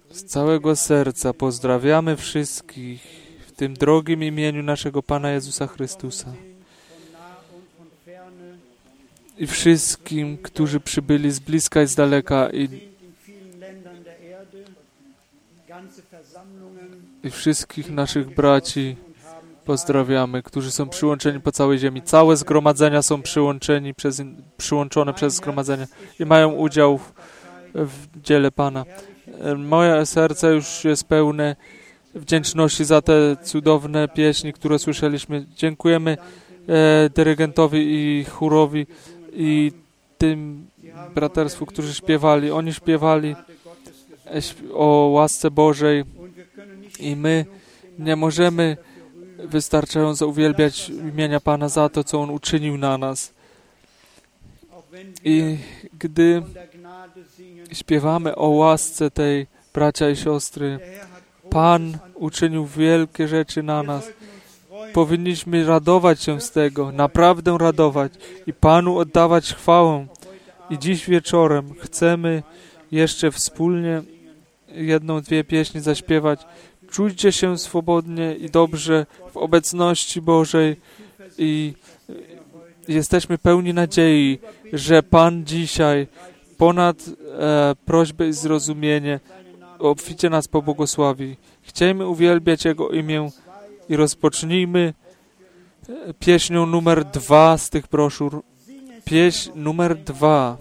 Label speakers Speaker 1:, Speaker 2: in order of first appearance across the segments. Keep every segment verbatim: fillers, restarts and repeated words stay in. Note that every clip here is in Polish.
Speaker 1: Z całego serca pozdrawiamy wszystkich w tym drogim imieniu naszego Pana Jezusa Chrystusa. I wszystkim, którzy przybyli z bliska i z daleka i, i wszystkich naszych braci pozdrawiamy, którzy są przyłączeni po całej ziemi. Całe zgromadzenia są przyłączeni przez, przyłączone przez zgromadzenia i mają udział w, w dziele Pana. Moje serce już jest pełne wdzięczności za te cudowne pieśni, które słyszeliśmy. Dziękujemy e, dyrygentowi i chórowi i tym braterstwu, którzy śpiewali. Oni śpiewali o łasce Bożej i my nie możemy wystarczająco uwielbiać imienia Pana za to, co On uczynił na nas. I gdy śpiewamy o łasce tej, bracia i siostry, Pan uczynił wielkie rzeczy na nas. Powinniśmy radować się z tego, naprawdę radować i Panu oddawać chwałę. I dziś wieczorem chcemy jeszcze wspólnie jedną, dwie pieśni zaśpiewać. Czujcie się swobodnie i dobrze w obecności Bożej i jesteśmy pełni nadziei, że Pan dzisiaj ponad e, prośbę i zrozumienie obficie nas pobłogosławi. Chcemy uwielbiać Jego imię i rozpocznijmy pieśnią numer dwa z tych broszur. Pieśń numer dwa.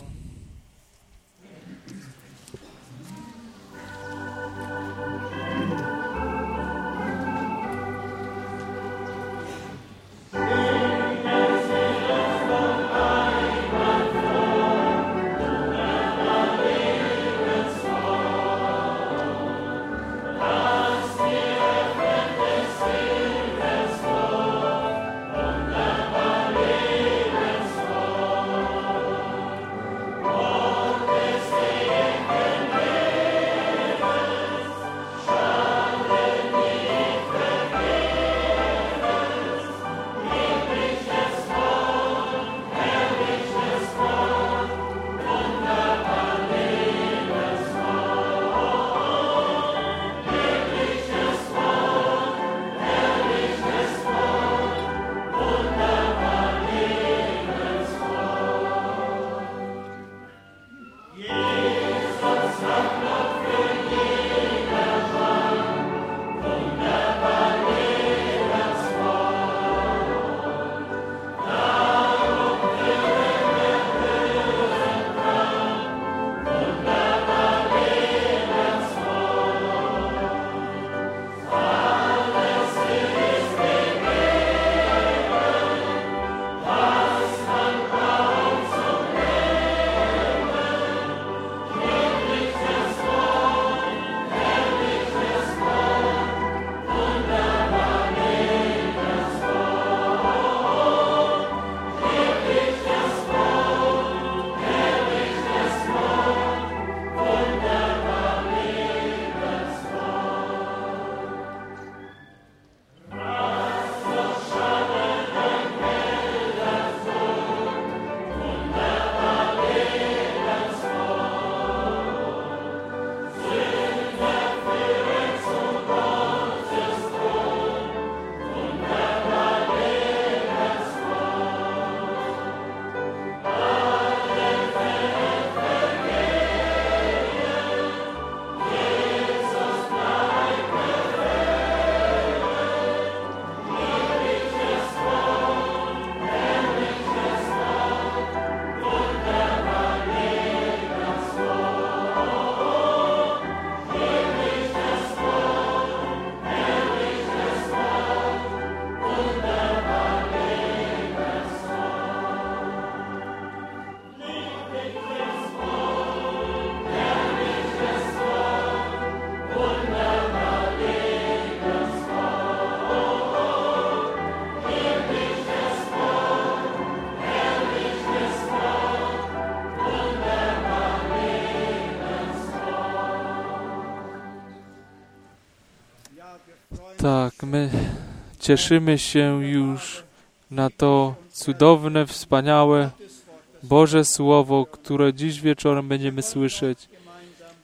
Speaker 1: Tak, my cieszymy się już na to cudowne, wspaniałe Boże Słowo, które dziś wieczorem będziemy słyszeć.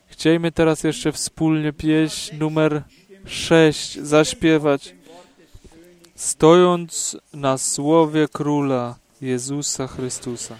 Speaker 1: Chciejmy teraz jeszcze wspólnie pieśń numer sześć zaśpiewać, stojąc na słowie Króla Jezusa Chrystusa.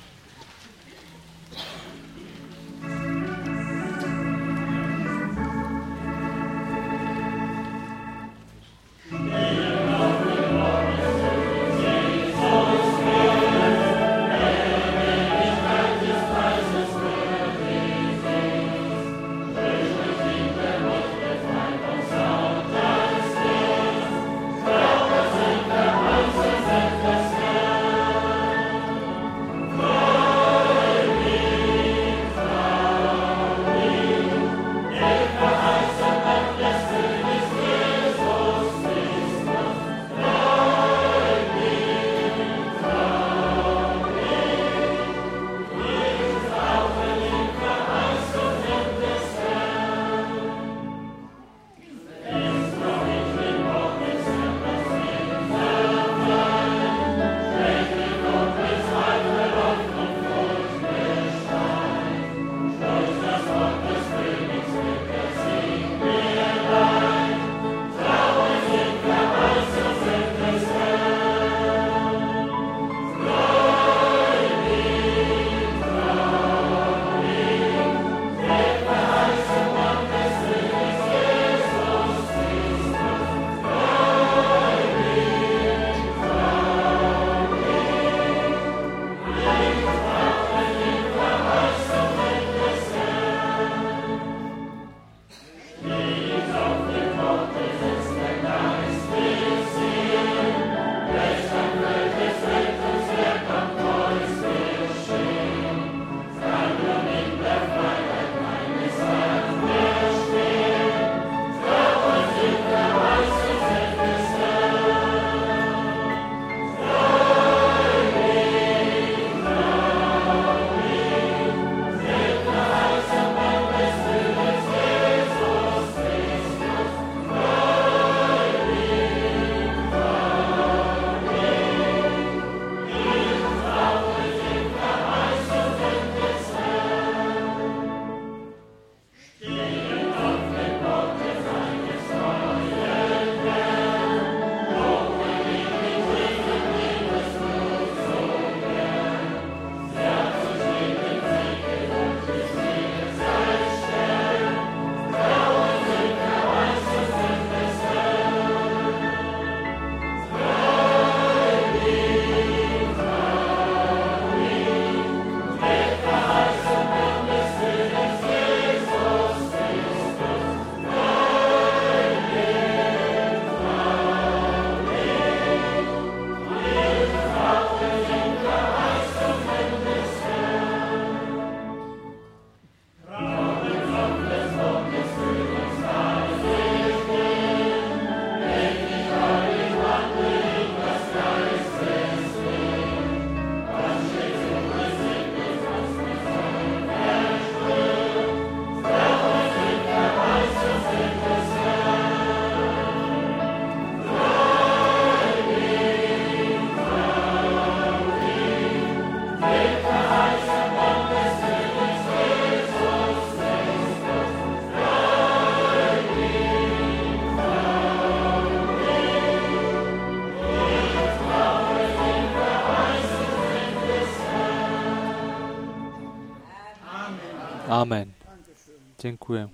Speaker 1: Amen. Dziękuję.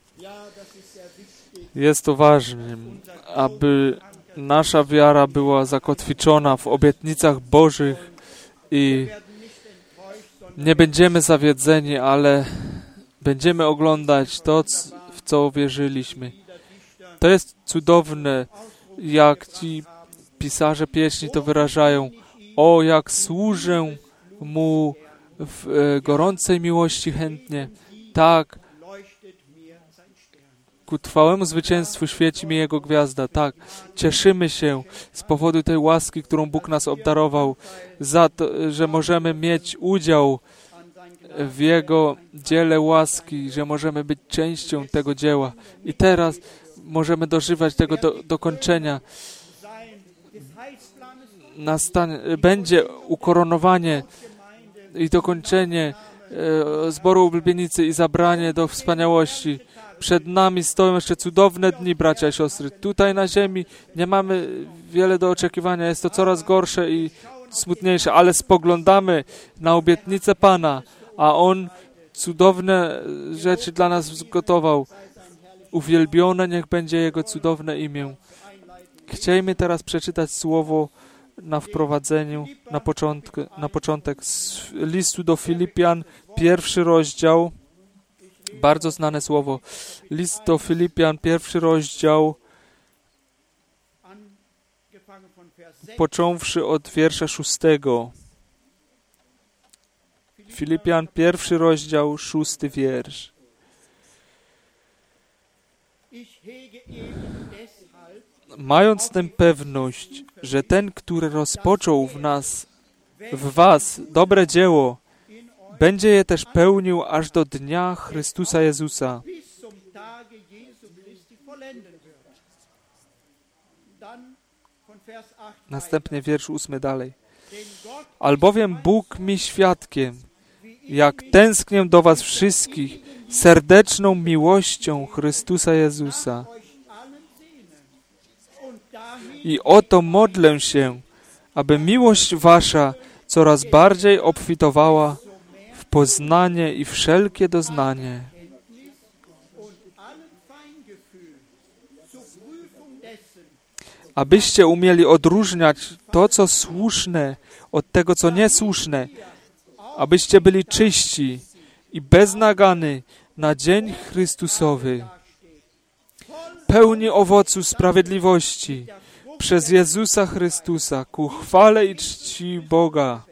Speaker 1: Jest to ważne, aby nasza wiara była zakotwiczona w obietnicach Bożych i nie będziemy zawiedzeni, ale będziemy oglądać to, w co wierzyliśmy. To jest cudowne, jak ci pisarze pieśni to wyrażają. O, jak służę Mu w e, gorącej miłości chętnie. Tak, ku trwałemu zwycięstwu świeci mi Jego gwiazda. Tak, cieszymy się z powodu tej łaski, którą Bóg nas obdarował, za to, że możemy mieć udział w Jego dziele łaski, że możemy być częścią tego dzieła. I teraz możemy dożywać tego do, dokończenia. Nastanie, będzie ukoronowanie i dokończenie e, zboru Ulubienicy i zabranie do wspaniałości. Przed nami stoją jeszcze cudowne dni, bracia i siostry. Tutaj na ziemi nie mamy wiele do oczekiwania. Jest to coraz gorsze i smutniejsze, ale spoglądamy na obietnicę Pana, a On cudowne rzeczy dla nas zgotował. Uwielbione niech będzie Jego cudowne imię. Chcielibyśmy teraz przeczytać słowo na wprowadzeniu, na, początku, na początek z listu do Filipian, pierwszy rozdział, bardzo znane słowo. List do Filipian, pierwszy rozdział, począwszy od wiersza szóstego. Filipian, pierwszy rozdział, szósty wiersz. Mając tę pewność, że ten, który rozpoczął w nas, w was dobre dzieło, będzie je też pełnił aż do dnia Chrystusa Jezusa. Następnie wiersz ósmy dalej. Albowiem Bóg mi świadkiem, jak tęsknię do was wszystkich serdeczną miłością Chrystusa Jezusa. I oto modlę się, aby miłość wasza coraz bardziej obfitowała w poznanie i wszelkie doznanie. Abyście umieli odróżniać to, co słuszne, od tego, co niesłuszne, abyście byli czyści i bez nagany na dzień Chrystusowy, pełni owocu sprawiedliwości przez Jezusa Chrystusa, ku chwale i czci Boga.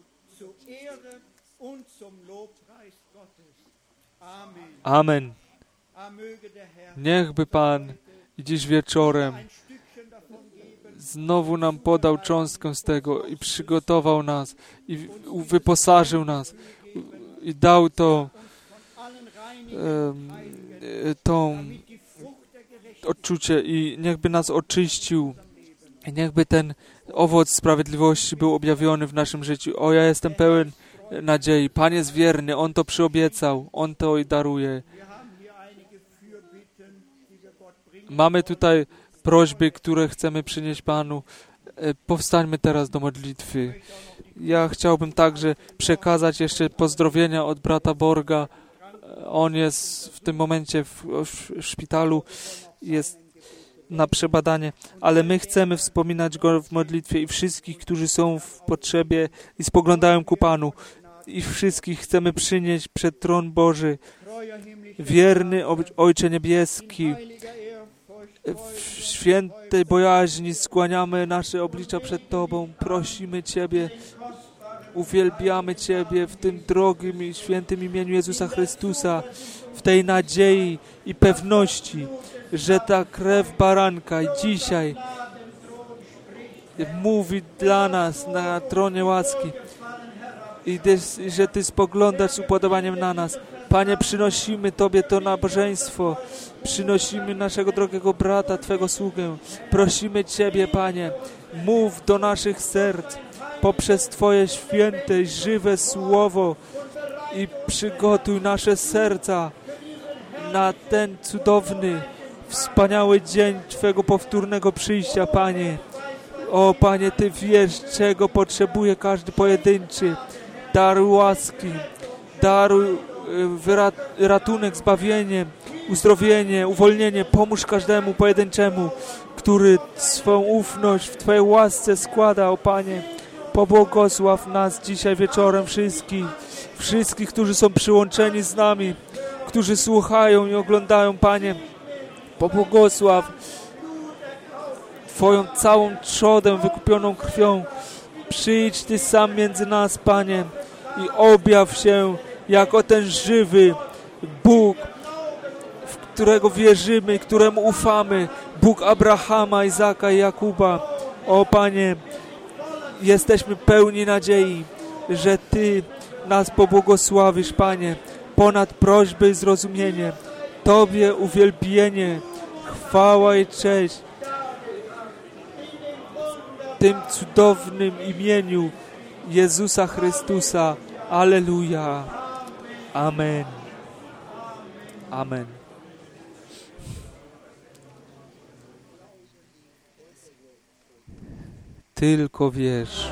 Speaker 1: Amen. Niechby Pan i dziś wieczorem znowu nam podał cząstkę z tego i przygotował nas i wyposażył nas i dał to um, tą odczucie i niechby nas oczyścił i niechby ten owoc sprawiedliwości był objawiony w naszym życiu. O, ja jestem pełen nadziei. Pan jest wierny, On to przyobiecał, On to i daruje. Mamy tutaj prośby, które chcemy przynieść Panu. Powstańmy teraz do modlitwy. Ja chciałbym także przekazać jeszcze pozdrowienia od brata Borga. On jest w tym momencie w, w szpitalu, jest na przebadanie, ale my chcemy wspominać Go w modlitwie i wszystkich, którzy są w potrzebie i spoglądają ku Panu. I wszystkich chcemy przynieść przed tron Boży. Wierny Ojcze Niebieski, w świętej bojaźni skłaniamy nasze oblicza przed Tobą. Prosimy Ciebie, uwielbiamy Ciebie w tym drogim i świętym imieniu Jezusa Chrystusa, w tej nadziei i pewności, że ta krew baranka dzisiaj mówi dla nas na tronie łaski i że Ty spoglądasz z upodobaniem na nas. Panie, przynosimy Tobie to nabożeństwo, przynosimy naszego drogiego brata, Twego sługę. Prosimy Ciebie, Panie, mów do naszych serc poprzez Twoje święte i żywe słowo i przygotuj nasze serca na ten cudowny, wspaniały dzień Twego powtórnego przyjścia, Panie. O, Panie, Ty wiesz, czego potrzebuje każdy pojedynczy. Daruj łaski, daruj ratunek, zbawienie, uzdrowienie, uwolnienie. Pomóż każdemu pojedynczemu, który swoją ufność w Twojej łasce składa, o Panie. Pobłogosław nas dzisiaj wieczorem wszystkich, wszystkich, którzy są przyłączeni z nami, którzy słuchają i oglądają, Panie. Pobłogosław Twoją całą trzodę wykupioną krwią. Przyjdź Ty sam między nas, Panie, i objaw się jako ten żywy Bóg, w którego wierzymy, któremu ufamy. Bóg Abrahama, Izaka i Jakuba. O, Panie, jesteśmy pełni nadziei, że Ty nas pobłogosławisz, Panie, ponad prośby i zrozumienie. Tobie uwielbienie, chwała i cześć w tym cudownym imieniu Jezusa Chrystusa. Alleluja. Amen. Amen. Tylko wierz.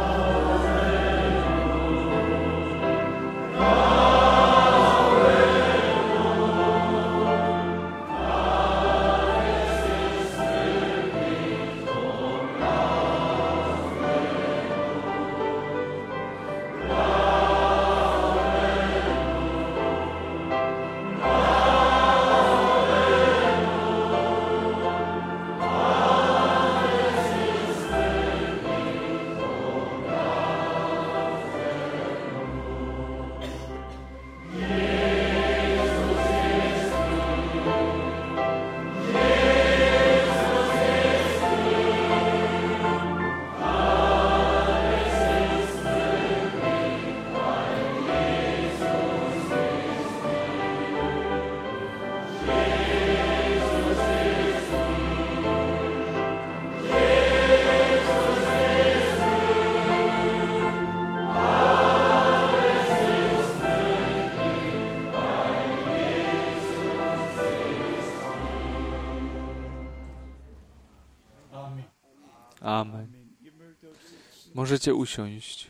Speaker 1: Amen. Możecie usiąść.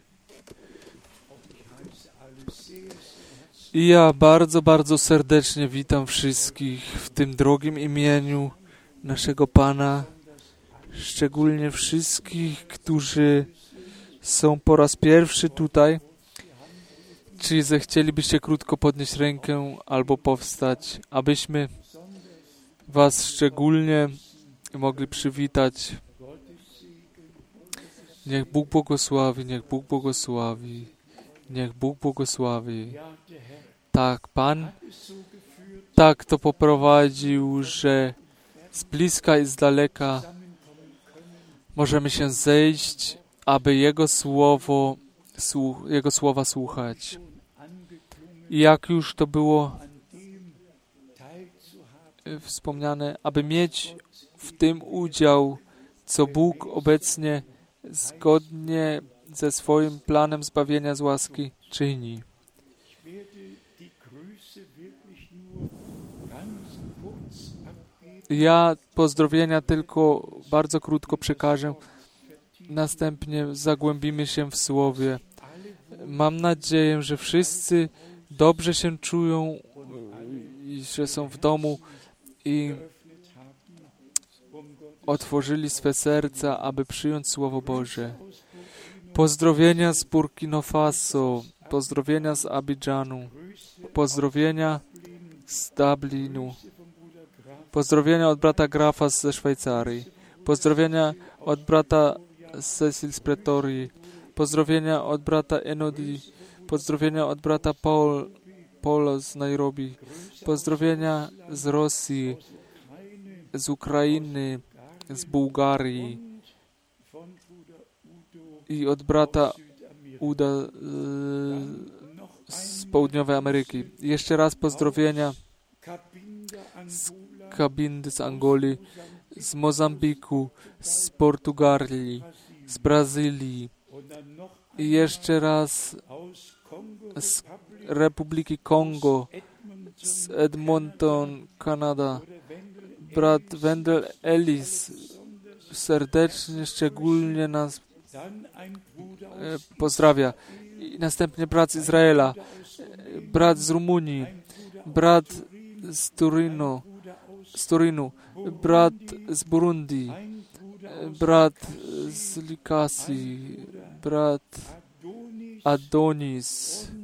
Speaker 1: I ja bardzo, bardzo serdecznie witam wszystkich w tym drogim imieniu naszego Pana, szczególnie wszystkich, którzy są po raz pierwszy tutaj. Czy zechcielibyście krótko podnieść rękę albo powstać, abyśmy Was szczególnie mogli przywitać. Niech Bóg błogosławi, niech Bóg błogosławi, niech Bóg błogosławi. Tak, Pan tak to poprowadził, że z bliska i z daleka możemy się zejść, aby Jego słowo, Jego słowa słuchać. I jak już to było wspomniane, aby mieć w tym udział, co Bóg obecnie zgodnie ze swoim planem zbawienia z łaski czyni. Ja pozdrowienia tylko bardzo krótko przekażę. Następnie zagłębimy się w Słowie. Mam nadzieję, że wszyscy dobrze się czują i że są w domu i otworzyli swe serca, aby przyjąć Słowo Boże. Pozdrowienia z Burkina Faso, pozdrowienia z Abidżanu, pozdrowienia z Dublinu, pozdrowienia od brata Grafa ze Szwajcarii, pozdrowienia od brata Cecil z Pretorii, pozdrowienia od brata Enodi, pozdrowienia od brata Paul, Paula z Nairobi, pozdrowienia z Rosji, z Ukrainy, z Bułgarii i od brata Uda e, z Południowej Ameryki. Jeszcze raz pozdrowienia z Kabindy, z Angolii, z Mozambiku, z Portugalii, z Brazylii i jeszcze raz z Republiki Kongo, z Edmonton, Kanada. Brat Wendell Ellis serdecznie, szczególnie nas e, pozdrawia. I następnie brat z Izraela, brat z Rumunii, brat z Turino, z Turinu, brat z Burundi, brat z Likasi, brat Adonis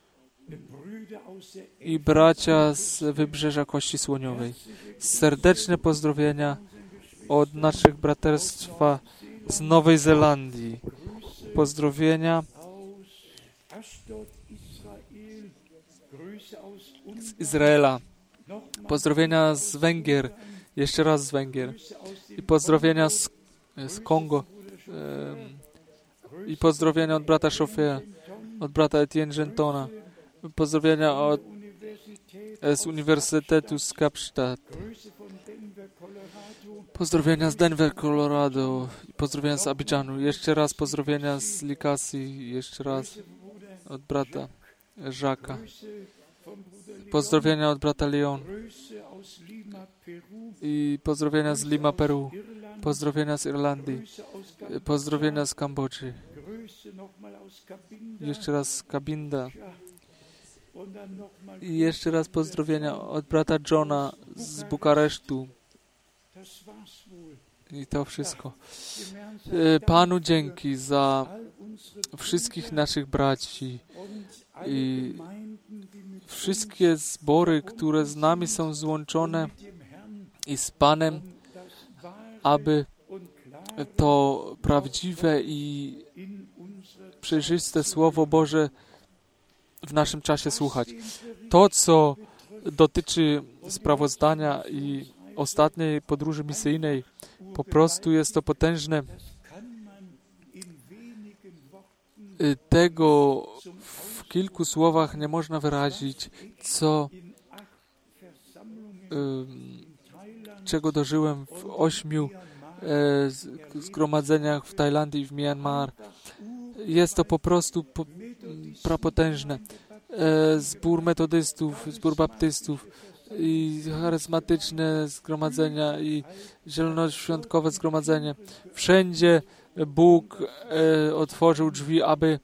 Speaker 1: i bracia z Wybrzeża Kości Słoniowej. Serdeczne pozdrowienia od naszych braterstwa z Nowej Zelandii. Pozdrowienia z Izraela. Pozdrowienia z Węgier. Jeszcze raz z Węgier. I pozdrowienia z, z Kongo. I pozdrowienia od brata Chauffeur, od brata Etienne Gentona. Pozdrowienia od, z Uniwersytetu z Kapstadt. Pozdrowienia z Denver, Colorado. Pozdrowienia z Abidżanu. Jeszcze raz pozdrowienia z Likasi. Jeszcze raz od brata Żaka. Pozdrowienia od brata Leon. I pozdrowienia z Lima, Peru. Pozdrowienia z Irlandii. Pozdrowienia z Kambodży. Jeszcze raz z Kabinda. I jeszcze raz pozdrowienia od brata Johna z Bukaresztu. I to wszystko. Panu dzięki za wszystkich naszych braci i wszystkie zbory, które z nami są złączone i z Panem, aby to prawdziwe i przejrzyste Słowo Boże w naszym czasie słuchać. To, co dotyczy sprawozdania i ostatniej podróży misyjnej, po prostu jest to potężne. Tego w kilku słowach nie można wyrazić, co czego dożyłem w ośmiu e, zgromadzeniach w Tajlandii i w Myanmar. Jest to po prostu po, prapotężne. E, zbór metodystów, zbór baptystów i charyzmatyczne zgromadzenia i zielonoświątkowe zgromadzenie. Wszędzie Bóg e, otworzył drzwi, aby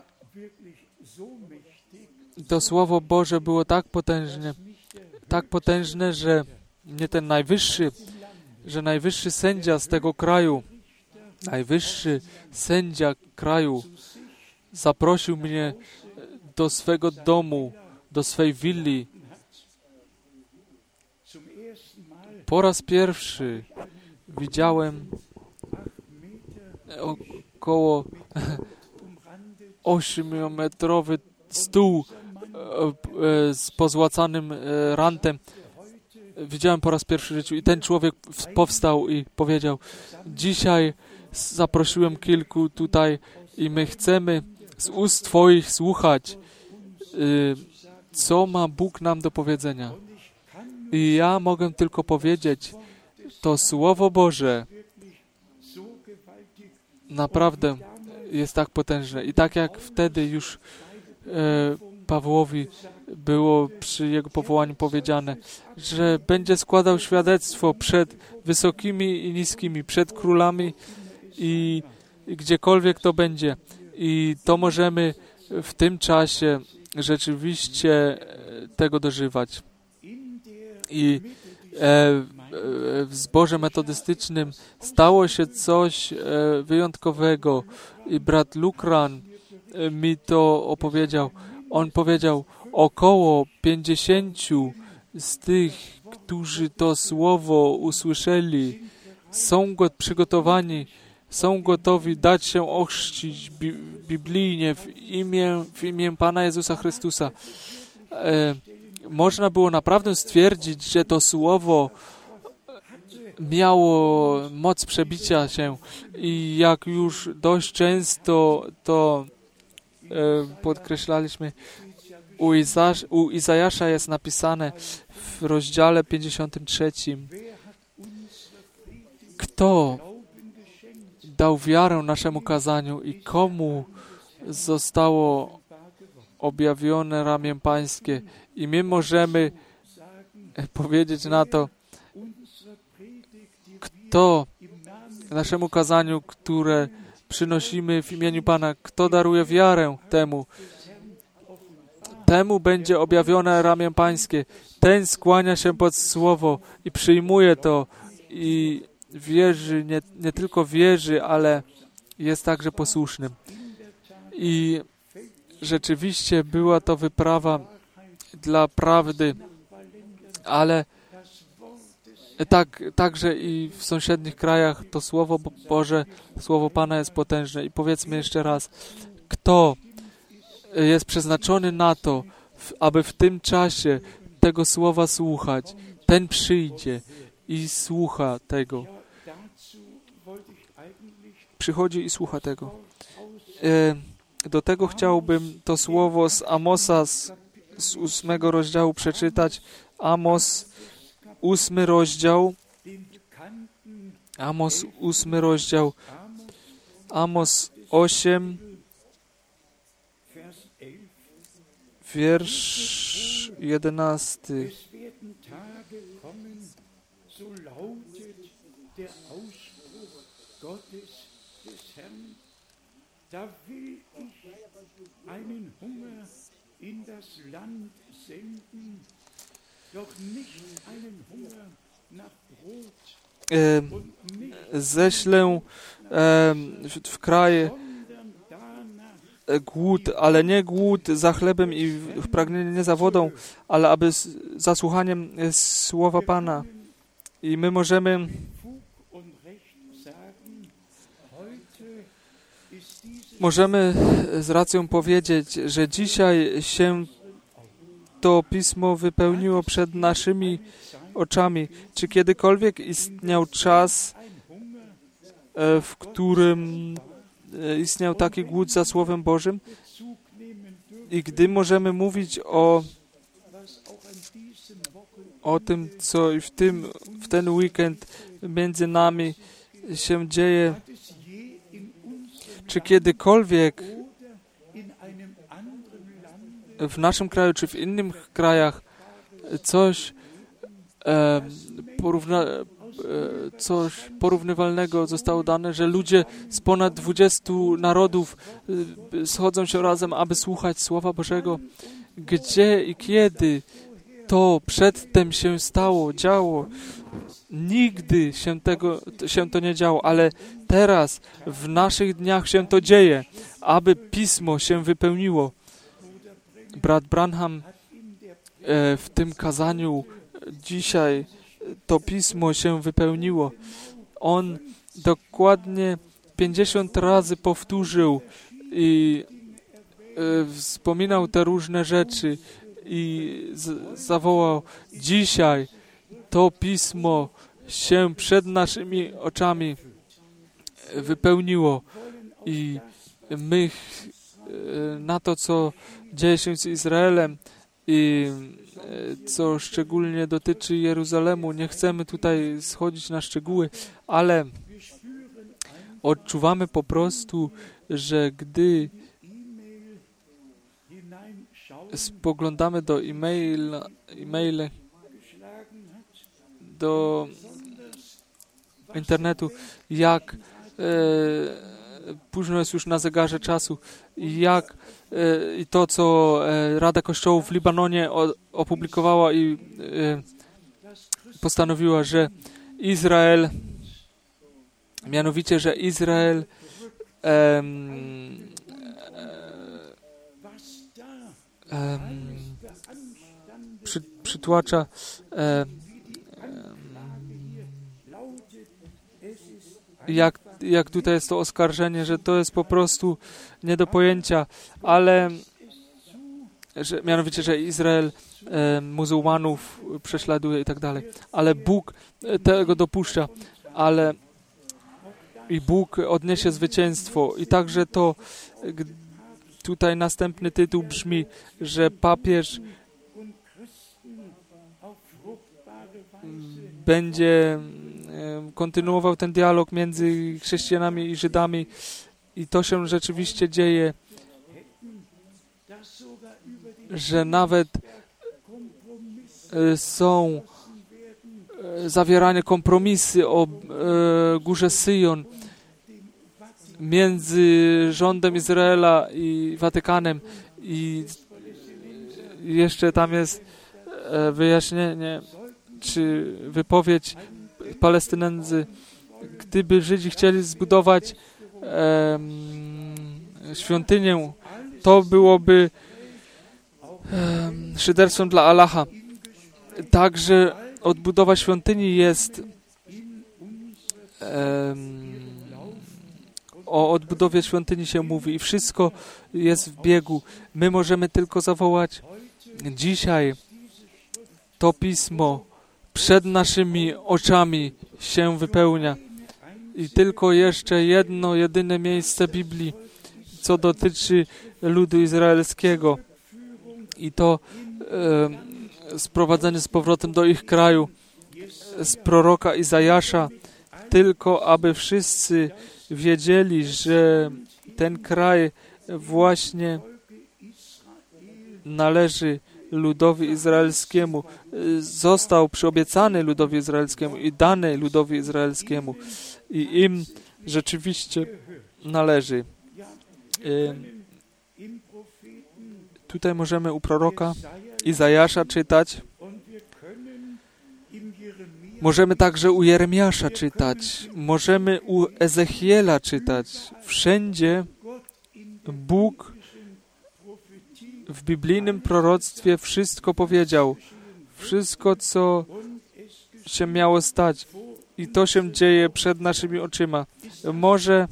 Speaker 1: to Słowo Boże było tak potężne, tak potężne, że mnie ten najwyższy, że najwyższy sędzia z tego kraju, najwyższy sędzia kraju zaprosił mnie do swego domu, do swej willi. Po raz pierwszy widziałem około ośmiometrowy stół z pozłacanym rantem. Widziałem po raz pierwszy w życiu i ten człowiek powstał i powiedział: dzisiaj zaprosiłem kilku tutaj i my chcemy z ust Twoich słuchać, co ma Bóg nam do powiedzenia. I ja mogę tylko powiedzieć, to Słowo Boże naprawdę jest tak potężne. I tak jak wtedy już e, Pawłowi było przy jego powołaniu powiedziane, że będzie składał świadectwo przed wysokimi i niskimi, przed królami i, i gdziekolwiek to będzie. I to możemy w tym czasie rzeczywiście tego dożywać. I e, w zborze metodystycznym stało się coś e, wyjątkowego i brat Lukran e, mi to opowiedział. On powiedział, około pięćdziesięciu z tych, którzy to słowo usłyszeli, są go przygotowani, są gotowi dać się ochrzcić bi- biblijnie w imię, w imię Pana Jezusa Chrystusa. E, można było naprawdę stwierdzić, że to słowo miało moc przebicia się i jak już dość często to e, podkreślaliśmy, u, Izasz, u Izajasza jest napisane w rozdziale pięćdziesiątym trzecim: kto dał wiarę naszemu kazaniu i komu zostało objawione ramię Pańskie. I my możemy powiedzieć na to, kto naszemu kazaniu, które przynosimy w imieniu Pana, kto daruje wiarę temu, temu będzie objawione ramię Pańskie. Ten skłania się pod słowo i przyjmuje to i wierzy, nie, nie tylko wierzy, ale jest także posłusznym. I rzeczywiście była to wyprawa dla prawdy, ale tak, także i w sąsiednich krajach to Słowo Boże, Słowo Pana jest potężne. I powiedzmy jeszcze raz, kto jest przeznaczony na to, aby w tym czasie tego Słowa słuchać, ten przyjdzie i słucha tego. Przychodzi i słucha tego. Do tego chciałbym to słowo z Amosa z, z ósmego rozdziału przeczytać. Amos, ósmy rozdział. Amos, ósmy rozdział. Amos osiem, Wiersz jedenasty.
Speaker 2: Da will ich einen Hunger in das Land senden, doch nicht einen Hunger nach Brot.
Speaker 1: E, ześlę e, w, w kraj głód, ale nie głód za chlebem i pragnienie nie za wodą, ale aby z, za słuchaniem słowa Pana. I my możemy Możemy z racją powiedzieć, że dzisiaj się to Pismo wypełniło przed naszymi oczami. Czy kiedykolwiek istniał czas, w którym istniał taki głód za Słowem Bożym? I gdy możemy mówić o, o tym, co w, tym, w ten weekend między nami się dzieje, czy kiedykolwiek w naszym kraju, czy w innych krajach coś, e, porówna, e, coś porównywalnego zostało dane, że ludzie z ponad dwudziestu narodów e, schodzą się razem, aby słuchać Słowa Bożego? Gdzie i kiedy to przedtem się stało, działo? Nigdy się, tego, się to nie działo, ale teraz, w naszych dniach się to dzieje, aby Pismo się wypełniło. Brat Branham e, w tym kazaniu dzisiaj to Pismo się wypełniło. On dokładnie pięćdziesiąt razy powtórzył i e, wspominał te różne rzeczy i z, zawołał: dzisiaj to Pismo się przed naszymi oczami wypełniło i my na to, co dzieje się z Izraelem i co szczególnie dotyczy Jeruzalemu, nie chcemy tutaj schodzić na szczegóły, ale odczuwamy po prostu, że gdy spoglądamy do e-mail, e-maile, do internetu, jak e, późno jest już na zegarze czasu, jak e, i to, co e, Rada Kościołów w Libanonie o, opublikowała i e, postanowiła, że Izrael, mianowicie, że Izrael e, e, e, przy, przytłacza e, Jak, jak tutaj jest to oskarżenie, że to jest po prostu nie do pojęcia, ale że, mianowicie, że Izrael e, muzułmanów prześladuje i tak dalej. Ale Bóg tego dopuszcza, ale i Bóg odniesie zwycięstwo. I także to tutaj następny tytuł brzmi, że papież będzie kontynuował ten dialog między chrześcijanami i Żydami i to się rzeczywiście dzieje, że nawet są zawierane kompromisy o górze Syjon między rządem Izraela i Watykanem i jeszcze tam jest wyjaśnienie czy wypowiedź Palestynenzy, gdyby Żydzi chcieli zbudować e, świątynię, to byłoby e, szyderstwem dla Allaha. Także odbudowa świątyni jest e, o odbudowie świątyni się mówi i wszystko jest w biegu. My możemy tylko zawołać dzisiaj to Pismo przed naszymi oczami się wypełnia. I tylko jeszcze jedno, jedyne miejsce Biblii, co dotyczy ludu izraelskiego. I to e, sprowadzenie z powrotem do ich kraju z proroka Izajasza, tylko aby wszyscy wiedzieli, że ten kraj właśnie należy ludowi izraelskiemu, został przyobiecany ludowi izraelskiemu i dany ludowi izraelskiemu i im rzeczywiście należy. Tutaj możemy u proroka Izajasza czytać. Możemy także u Jeremiasza czytać. Możemy u Ezechiela czytać. Wszędzie Bóg w biblijnym proroctwie wszystko powiedział. Wszystko, co się miało stać. I to się dzieje przed naszymi oczyma. Może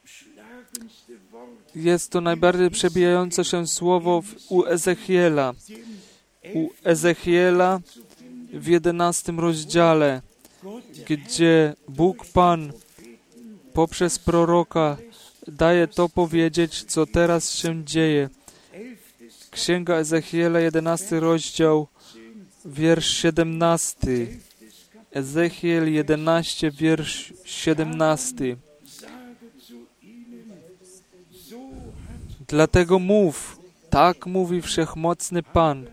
Speaker 1: jest to najbardziej przebijające się słowo w, u Ezechiela. U Ezechiela w jedenastym rozdziale, gdzie Bóg Pan poprzez proroka daje to powiedzieć, co teraz się dzieje. Księga Ezechiela, jedenasty rozdział, wiersz siedemnasty. Ezechiel jedenaście, wiersz siedemnasty. Dlatego mów, tak mówi Wszechmocny Pan.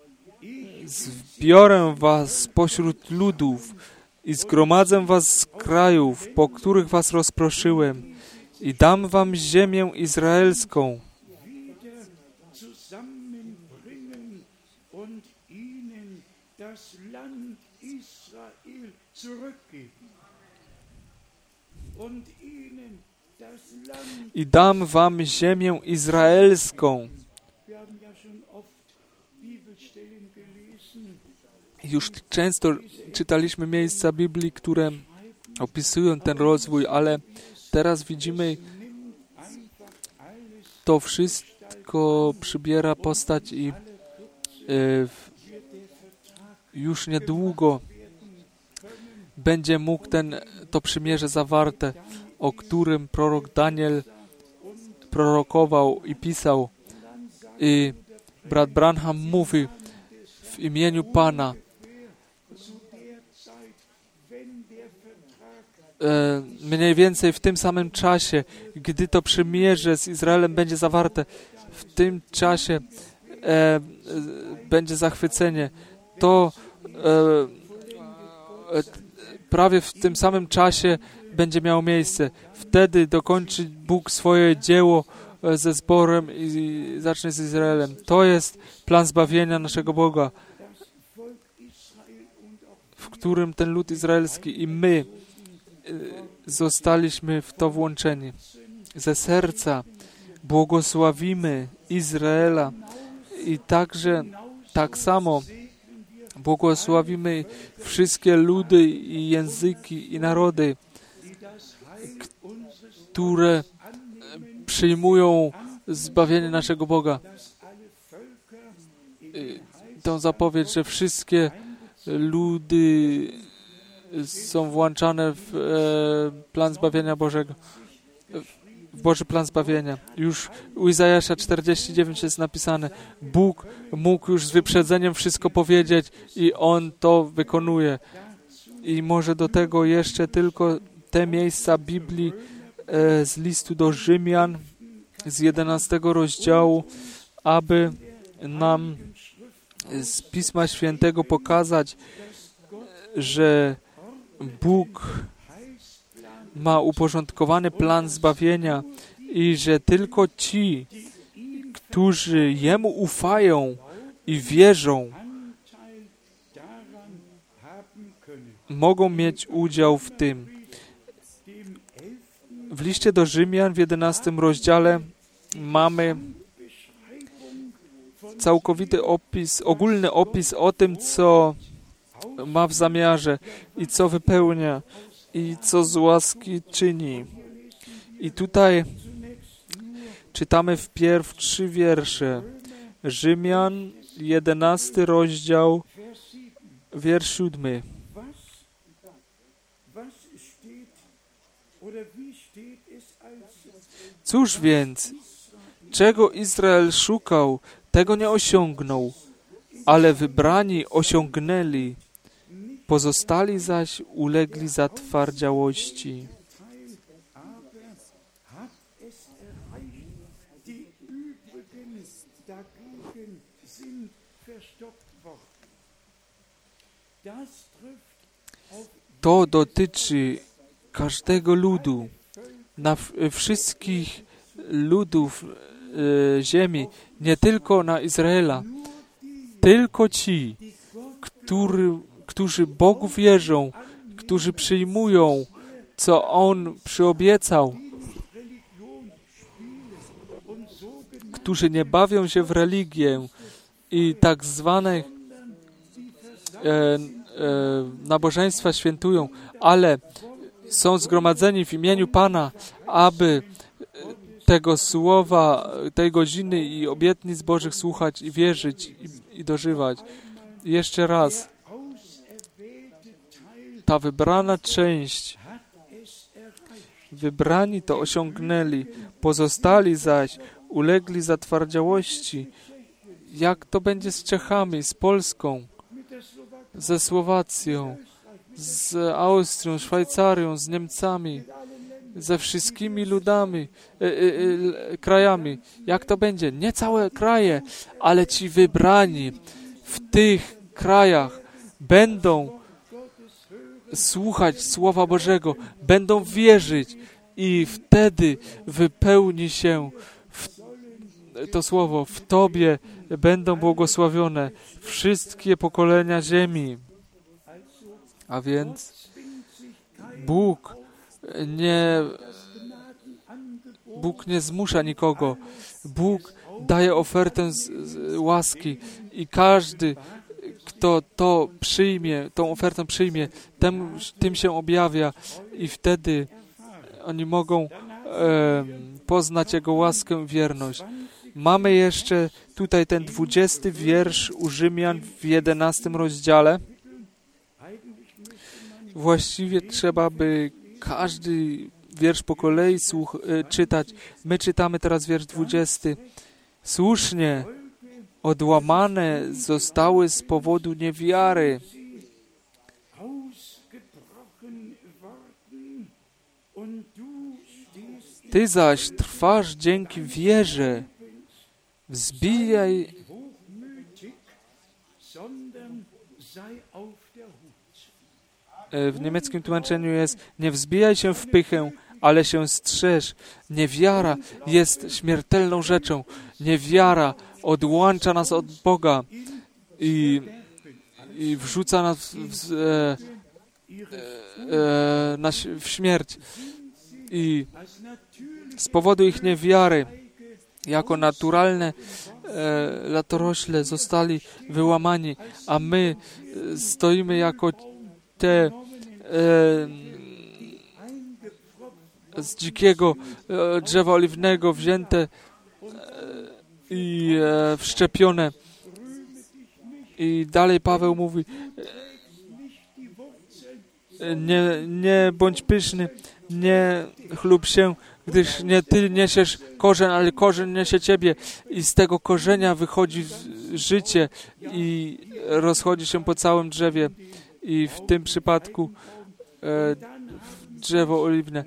Speaker 1: Zbiorę was pośród ludów i zgromadzę was z krajów, po których was rozproszyłem i dam wam ziemię izraelską. I dam wam ziemię izraelską. Już często czytaliśmy miejsca Biblii, które opisują ten rozwój, ale teraz widzimy, to wszystko przybiera postać i y, już niedługo będzie mógł ten, to przymierze zawarte, o którym prorok Daniel prorokował i pisał. I brat Branham mówi w imieniu Pana, e, mniej więcej w tym samym czasie, gdy to przymierze z Izraelem będzie zawarte, w tym czasie e, e, będzie zachwycenie. To e, e, prawie w tym samym czasie będzie miało miejsce. Wtedy dokończy Bóg swoje dzieło ze zborem i zacznie z Izraelem. To jest plan zbawienia naszego Boga, w którym ten lud izraelski i my zostaliśmy w to włączeni. Ze serca błogosławimy Izraela i także tak samo błogosławimy wszystkie ludy i języki i narody, które przyjmują zbawienie naszego Boga. Tą zapowiedź, że wszystkie ludy są włączane w e, plan zbawienia Bożego, w Boży plan zbawienia. Już u Izajasza czterdzieści dziewięć jest napisane, Bóg mógł już z wyprzedzeniem wszystko powiedzieć i On to wykonuje. I może do tego jeszcze tylko te miejsca Biblii e, z listu do Rzymian z jedenastego rozdziału, aby nam z Pisma Świętego pokazać, że Bóg ma uporządkowany plan zbawienia i że tylko ci, którzy Jemu ufają i wierzą, mogą mieć udział w tym. W liście do Rzymian w jedenastym rozdziale mamy całkowity opis, ogólny opis o tym, co ma w zamiarze i co wypełnia i co z łaski czyni. I tutaj czytamy wpierw trzy wiersze. Rzymian, jedenasty rozdział, wiersz siódmy. Cóż więc, czego Izrael szukał, tego nie osiągnął, ale wybrani osiągnęli, pozostali zaś ulegli zatwardziałości. To dotyczy każdego ludu, na wszystkich ludów e, ziemi, nie tylko na Izraela. Tylko ci, który, którzy Bogu wierzą, którzy przyjmują, co On przyobiecał, którzy nie bawią się w religię i tak zwane e, e, nabożeństwa świętują, ale są zgromadzeni w imieniu Pana, aby tego słowa, tej godziny i obietnic Bożych słuchać i wierzyć i, i dożywać. I jeszcze raz, ta wybrana część, wybrani to osiągnęli, pozostali zaś ulegli zatwardziałości. Jak to będzie z Czechami, z Polską, ze Słowacją, z Austrią, Szwajcarią, z Niemcami, ze wszystkimi ludami, e, e, e, krajami. Jak to będzie? Nie całe kraje, ale ci wybrani w tych krajach będą słuchać Słowa Bożego, będą wierzyć i wtedy wypełni się w to Słowo. W Tobie będą błogosławione wszystkie pokolenia ziemi. A więc Bóg nie, Bóg nie zmusza nikogo. Bóg daje ofertę z, z łaski i każdy, kto to przyjmie, tą ofertę przyjmie, tym, tym się objawia i wtedy oni mogą e, poznać Jego łaskę i wierność. Mamy jeszcze tutaj ten dwudziesty wiersz u Rzymian w jedenastym rozdziale. Właściwie trzeba by każdy wiersz po kolei słuch, e, czytać. My czytamy teraz wiersz dwudziesty. Słusznie odłamane zostały z powodu niewiary. Ty zaś trwasz dzięki wierze. Wzbijaj w niemieckim tłumaczeniu jest: nie wzbijaj się w pychę, ale się strzeż. Niewiara jest śmiertelną rzeczą. Niewiara odłącza nas od Boga i, i wrzuca nas w, w, e, e, na, w śmierć. I z powodu ich niewiary, jako naturalne e, latorośle zostali wyłamani, a my stoimy jako te e, z dzikiego e, drzewa oliwnego wzięte e, i e, wszczepione. I dalej Paweł mówi: e, nie, nie bądź pyszny, nie chlub się, gdyż nie ty niesiesz korzeń, ale korzeń niesie ciebie i z tego korzenia wychodzi życie i rozchodzi się po całym drzewie. I w tym przypadku e, drzewo oliwne.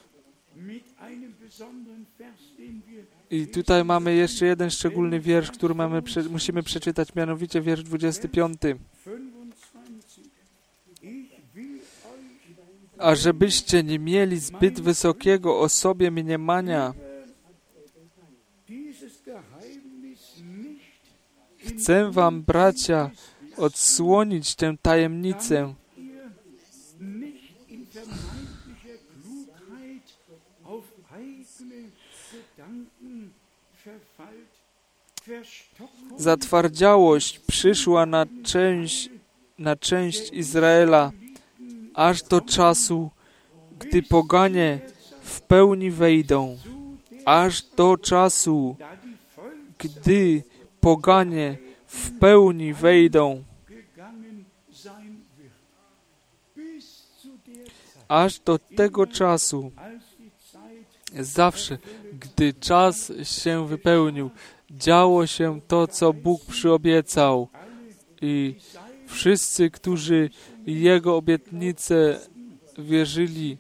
Speaker 1: I tutaj mamy jeszcze jeden szczególny wiersz, który mamy, musimy przeczytać, mianowicie wiersz dwudziesty piąty. A żebyście nie mieli zbyt wysokiego o sobie mniemania, chcę wam, bracia, odsłonić tę tajemnicę, zatwardziałość przyszła na część, na część Izraela, aż do czasu, gdy poganie w pełni wejdą. Aż do czasu, gdy poganie w pełni wejdą. Aż do tego czasu, zawsze, gdy czas się wypełnił, działo się to, co Bóg przyobiecał. I wszyscy, którzy Jego obietnice wierzyli,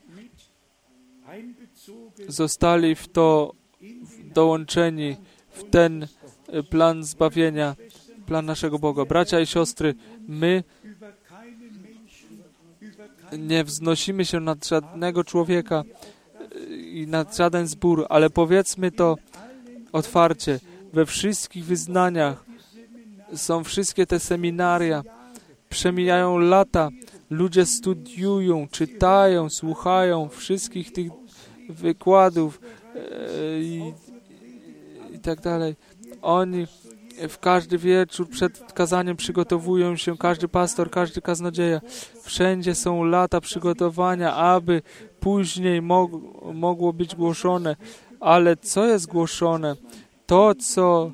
Speaker 1: zostali w to dołączeni, w ten plan zbawienia, plan naszego Boga. Bracia i siostry, my nie wznosimy się nad żadnego człowieka i nad żaden zbór, ale powiedzmy to otwarcie. We wszystkich wyznaniach są wszystkie te seminaria. Przemijają lata. Ludzie studiują, czytają, słuchają wszystkich tych wykładów i, i tak dalej. Oni w każdy wieczór przed kazaniem przygotowują się, każdy pastor, każdy kaznodzieja. Wszędzie są lata przygotowania, aby później mog, mogło być głoszone. Ale co jest głoszone? To, co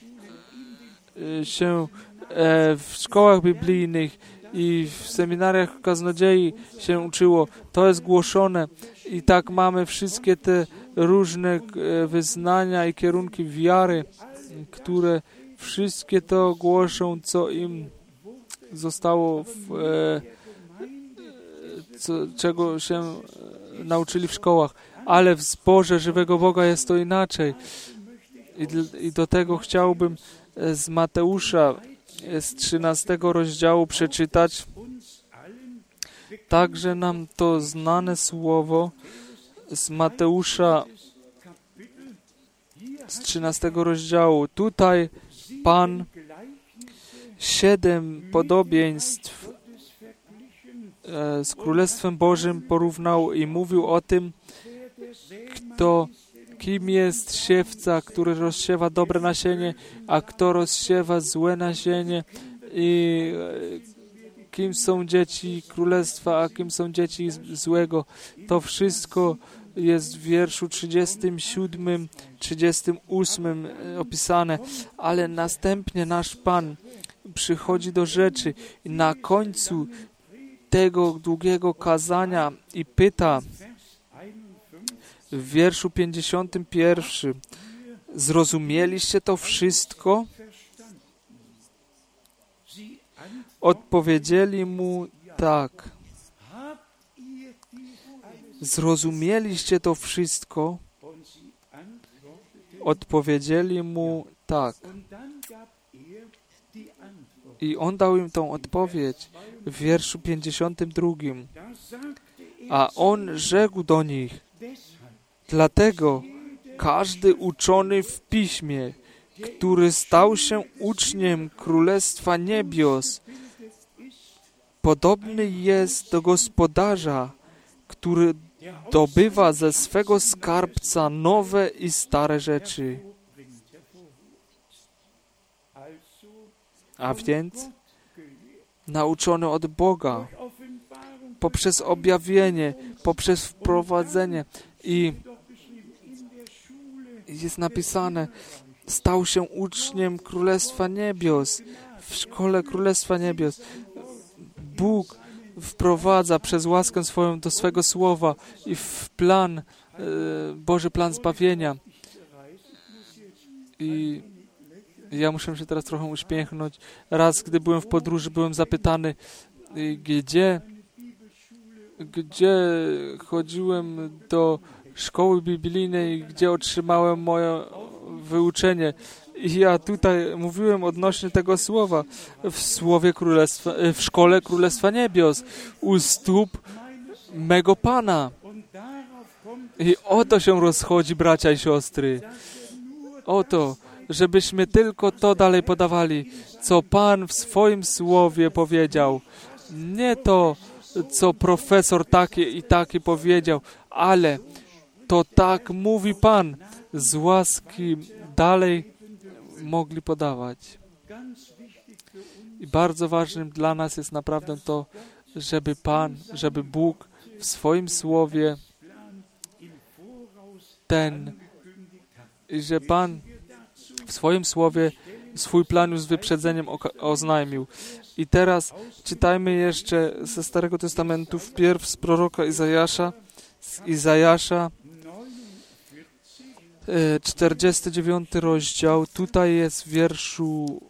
Speaker 1: się w szkołach biblijnych i w seminariach kaznodziei się uczyło, to jest głoszone. I tak mamy wszystkie te różne wyznania i kierunki wiary, które wszystkie to głoszą, co im zostało, w, e, co, czego się nauczyli w szkołach. Ale w zborze żywego Boga jest to inaczej. I, i do tego chciałbym z Mateusza, z trzynastego rozdziału przeczytać także nam to znane słowo z Mateusza z trzynastego rozdziału. Tutaj Pan siedem podobieństw z Królestwem Bożym porównał i mówił o tym, kto, kim jest siewca, który rozsiewa dobre nasienie, a kto rozsiewa złe nasienie, i kim są dzieci Królestwa, a kim są dzieci złego. To wszystko jest w wierszu trzydziestym siódmym, trzydziestym ósmym opisane, ale następnie nasz Pan przychodzi do rzeczy i na końcu tego długiego kazania i pyta w wierszu pięćdziesiątym pierwszym: zrozumieliście to wszystko? Odpowiedzieli mu tak. Zrozumieliście to wszystko? Odpowiedzieli mu tak. I on dał im tą odpowiedź w wierszu pięćdziesiątym drugim. A on rzekł do nich: dlatego każdy uczony w Piśmie, który stał się uczniem Królestwa Niebios, podobny jest do gospodarza, który dobywa ze swego skarbca nowe i stare rzeczy. A więc nauczony od Boga, poprzez objawienie, poprzez wprowadzenie. I jest napisane, stał się uczniem Królestwa Niebios, w szkole Królestwa Niebios. Bóg wprowadza przez łaskę swoją do swego słowa i w plan, Boży plan zbawienia. I ja muszę się teraz trochę uśmiechnąć. Raz, gdy byłem w podróży, byłem zapytany, gdzie, gdzie chodziłem do szkoły biblijnej, gdzie otrzymałem moje wyuczenie. I ja tutaj mówiłem odnośnie tego słowa w słowie Królestwa, w szkole Królestwa Niebios, u stóp mego Pana. I o to się rozchodzi, bracia i siostry. O to, żebyśmy tylko to dalej podawali, co Pan w swoim słowie powiedział. Nie to, co profesor taki i taki powiedział, ale to tak mówi Pan, z łaski dalej mogli podawać. I bardzo ważnym dla nas jest naprawdę to, żeby Pan, żeby Bóg w swoim słowie ten, i że Pan w swoim słowie swój plan już z wyprzedzeniem oznajmił. I teraz czytajmy jeszcze ze Starego Testamentu wpierw z proroka Izajasza, z Izajasza, czterdziesty dziewiąty rozdział. Tutaj jest w wierszu,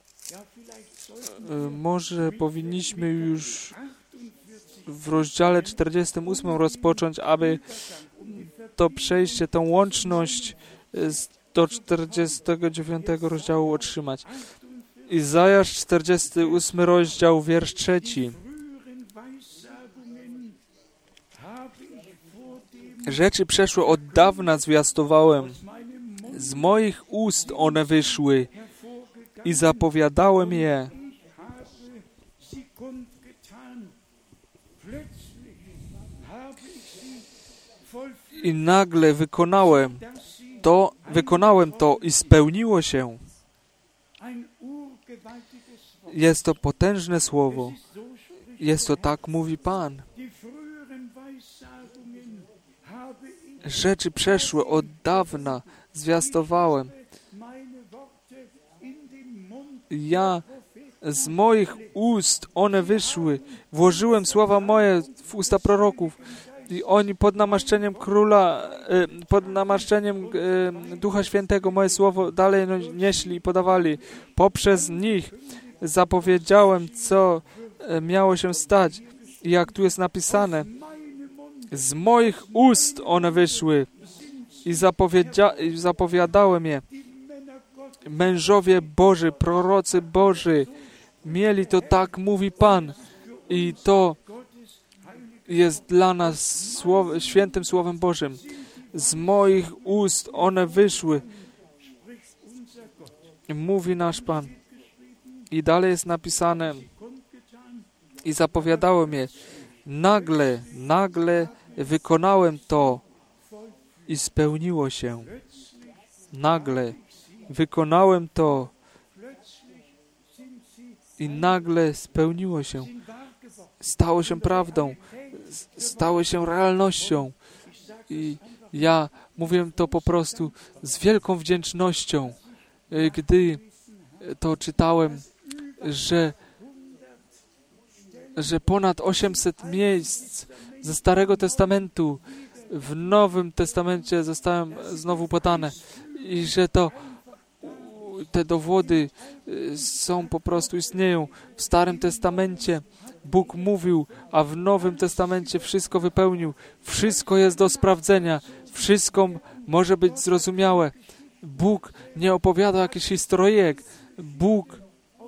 Speaker 1: może powinniśmy już w rozdziale czterdziestym ósmym rozpocząć, aby to przejście, tą łączność do czterdziestego dziewiątego rozdziału otrzymać. Izajasz, czterdziesty ósmy rozdział, wiersz trzeci. Rzeczy przeszłe od dawna zwiastowałem. Z moich ust one wyszły i zapowiadałem je. I nagle wykonałem to, wykonałem to i spełniło się. Jest to potężne słowo. Jest to tak, mówi Pan. Rzeczy przeszłe od dawna zwiastowałem. Ja z moich ust one wyszły. Włożyłem słowa moje w usta proroków. I oni pod namaszczeniem króla, pod namaszczeniem Ducha Świętego moje słowo dalej nieśli i podawali. Poprzez nich zapowiedziałem, co miało się stać. I jak tu jest napisane, z moich ust one wyszły i zapowiedzia- zapowiadałem je. Mężowie Boży, prorocy Boży mieli to, tak mówi Pan. I to jest dla nas słow, świętym Słowem Bożym. Z moich ust one wyszły. Mówi nasz Pan. I dalej jest napisane i zapowiadałem je. Nagle, nagle wykonałem to i spełniło się. Nagle wykonałem to i nagle spełniło się. Stało się prawdą. Stało się realnością. I ja mówię to po prostu z wielką wdzięcznością, gdy to czytałem, że, że ponad osiemset miejsc ze Starego Testamentu w Nowym Testamencie zostały znowu podane i że to te dowody są po prostu, istnieją. W Starym Testamencie Bóg mówił, a w Nowym Testamencie wszystko wypełnił. Wszystko jest do sprawdzenia. Wszystko może być zrozumiałe. Bóg nie opowiada jakichś historyjek. Bóg,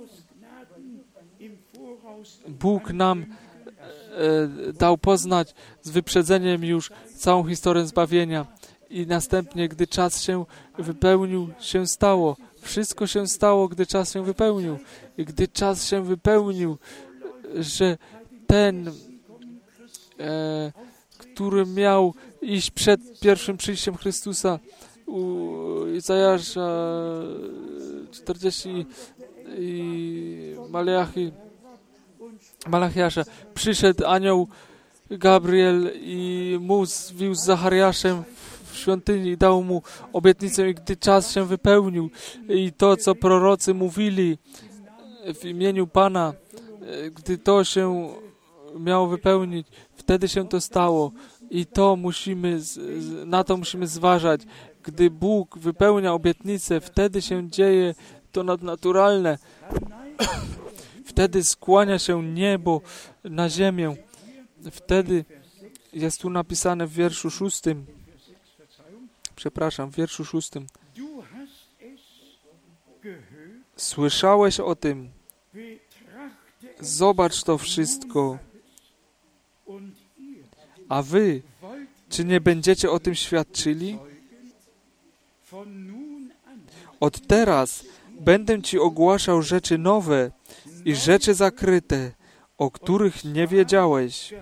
Speaker 1: Bóg nam e, dał poznać z wyprzedzeniem już całą historię zbawienia. I następnie, gdy czas się wypełnił, się stało. Wszystko się stało, gdy czas się wypełnił. I gdy czas się wypełnił, że ten, e, który miał iść przed pierwszym przyjściem Chrystusa, u Izajasza czterdzieści i Malachi, Malachiasza, przyszedł anioł Gabriel i mówił z Zachariaszem w świątyni i dał mu obietnicę, i gdy czas się wypełnił i to, co prorocy mówili w imieniu Pana, gdy to się miało wypełnić, wtedy się to stało. I to musimy, na to musimy zważać. Gdy Bóg wypełnia obietnicę, wtedy się dzieje to nadnaturalne. Wtedy skłania się niebo na ziemię. Wtedy jest tu napisane w wierszu szóstym. Przepraszam, w wierszu szóstym. Słyszałeś o tym. Zobacz to wszystko. A wy, czy nie będziecie o tym świadczyli? Od teraz będę ci ogłaszał rzeczy nowe i rzeczy zakryte, o których nie wiedziałeś.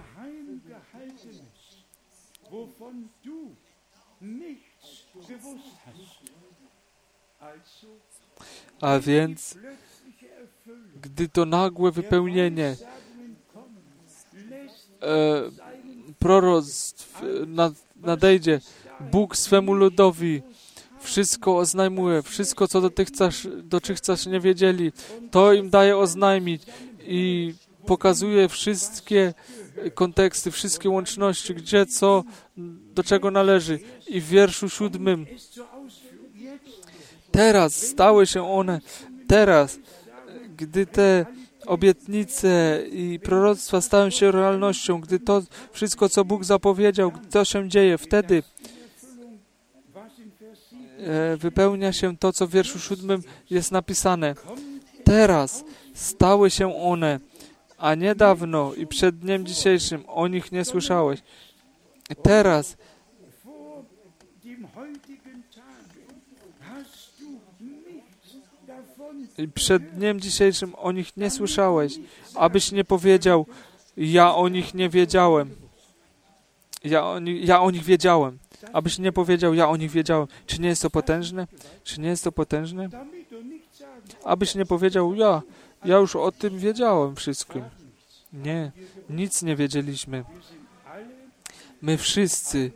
Speaker 1: A więc, gdy to nagłe wypełnienie e, proroctw nad, nadejdzie, Bóg swemu ludowi wszystko oznajmuje, wszystko, co dotychczas, dotychczas nie wiedzieli, to im daje oznajmić i pokazuje wszystkie konteksty, wszystkie łączności, gdzie co, do czego należy. I w wierszu siódmym teraz stały się one, teraz, gdy te obietnice i proroctwa stają się realnością, gdy to wszystko, co Bóg zapowiedział, gdy to się dzieje, wtedy e, wypełnia się to, co w wierszu siódmym jest napisane. Teraz stały się one, a niedawno i przed dniem dzisiejszym o nich nie słyszałeś. Teraz i przed dniem dzisiejszym o nich nie słyszałeś, abyś nie powiedział, ja o nich nie wiedziałem. Ja o, ni- ja o nich wiedziałem. Abyś nie powiedział, ja o nich wiedziałem. Czy nie jest to potężne? Czy nie jest to potężne? Abyś nie powiedział, ja, ja już o tym wiedziałem wszystkim. Nie, nic nie wiedzieliśmy. My wszyscy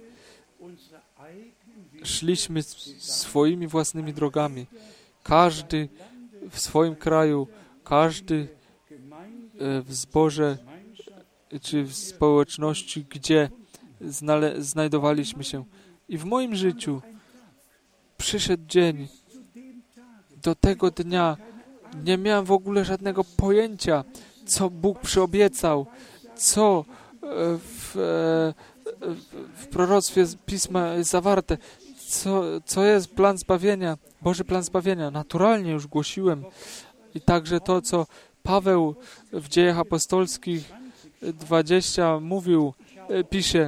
Speaker 1: szliśmy swoimi własnymi drogami. Każdy w swoim kraju, każdy w zborze czy w społeczności, gdzie znale- znajdowaliśmy się. I w moim życiu przyszedł dzień. Do tego dnia nie miałem w ogóle żadnego pojęcia, co Bóg przyobiecał, co w, w proroctwie Pisma jest zawarte, co, co jest plan zbawienia, Boży plan zbawienia. Naturalnie już głosiłem i także to, co Paweł w Dziejach Apostolskich dwadzieścia mówił, pisze,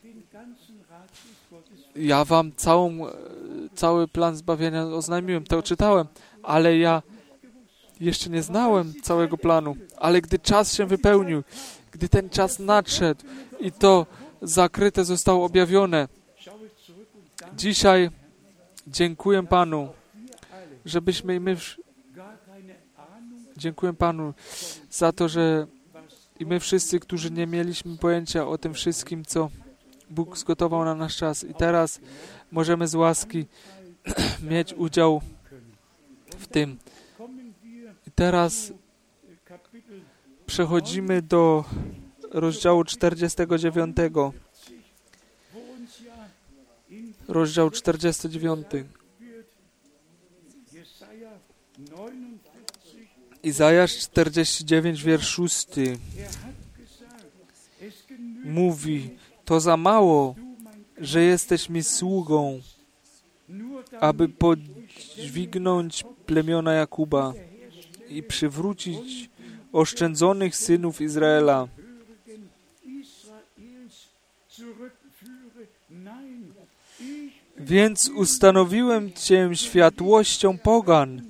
Speaker 1: ja wam całą, cały plan zbawienia oznajmiłem, to czytałem, ale ja jeszcze nie znałem całego planu. Ale gdy czas się wypełnił, gdy ten czas nadszedł i to zakryte zostało objawione, dzisiaj dziękuję Panu, żebyśmy i my... Dziękuję Panu za to, że i my wszyscy, którzy nie mieliśmy pojęcia o tym wszystkim, co Bóg zgotował na nasz czas. I teraz możemy z łaski mieć udział w tym. I teraz przechodzimy do rozdziału czterdziestego dziewiątego. Rozdział czterdziesty dziewiąty. Izajasz czterdzieści dziewięć, wiersz szósty. Mówi, to za mało, że jesteś mi sługą, aby podźwignąć plemiona Jakuba i przywrócić oszczędzonych synów Izraela. Więc ustanowiłem Cię światłością pogan,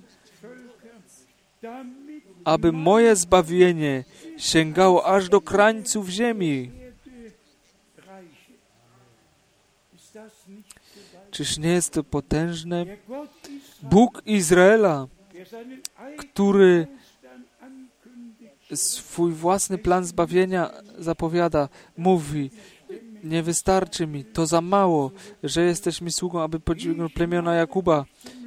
Speaker 1: aby moje zbawienie sięgało aż do krańców ziemi. Czyż nie jest to potężne? Bóg Izraela, który swój własny plan zbawienia zapowiada, mówi, nie wystarczy mi, to za mało, że jesteś mi sługą, aby podźwignął plemiona Jakuba.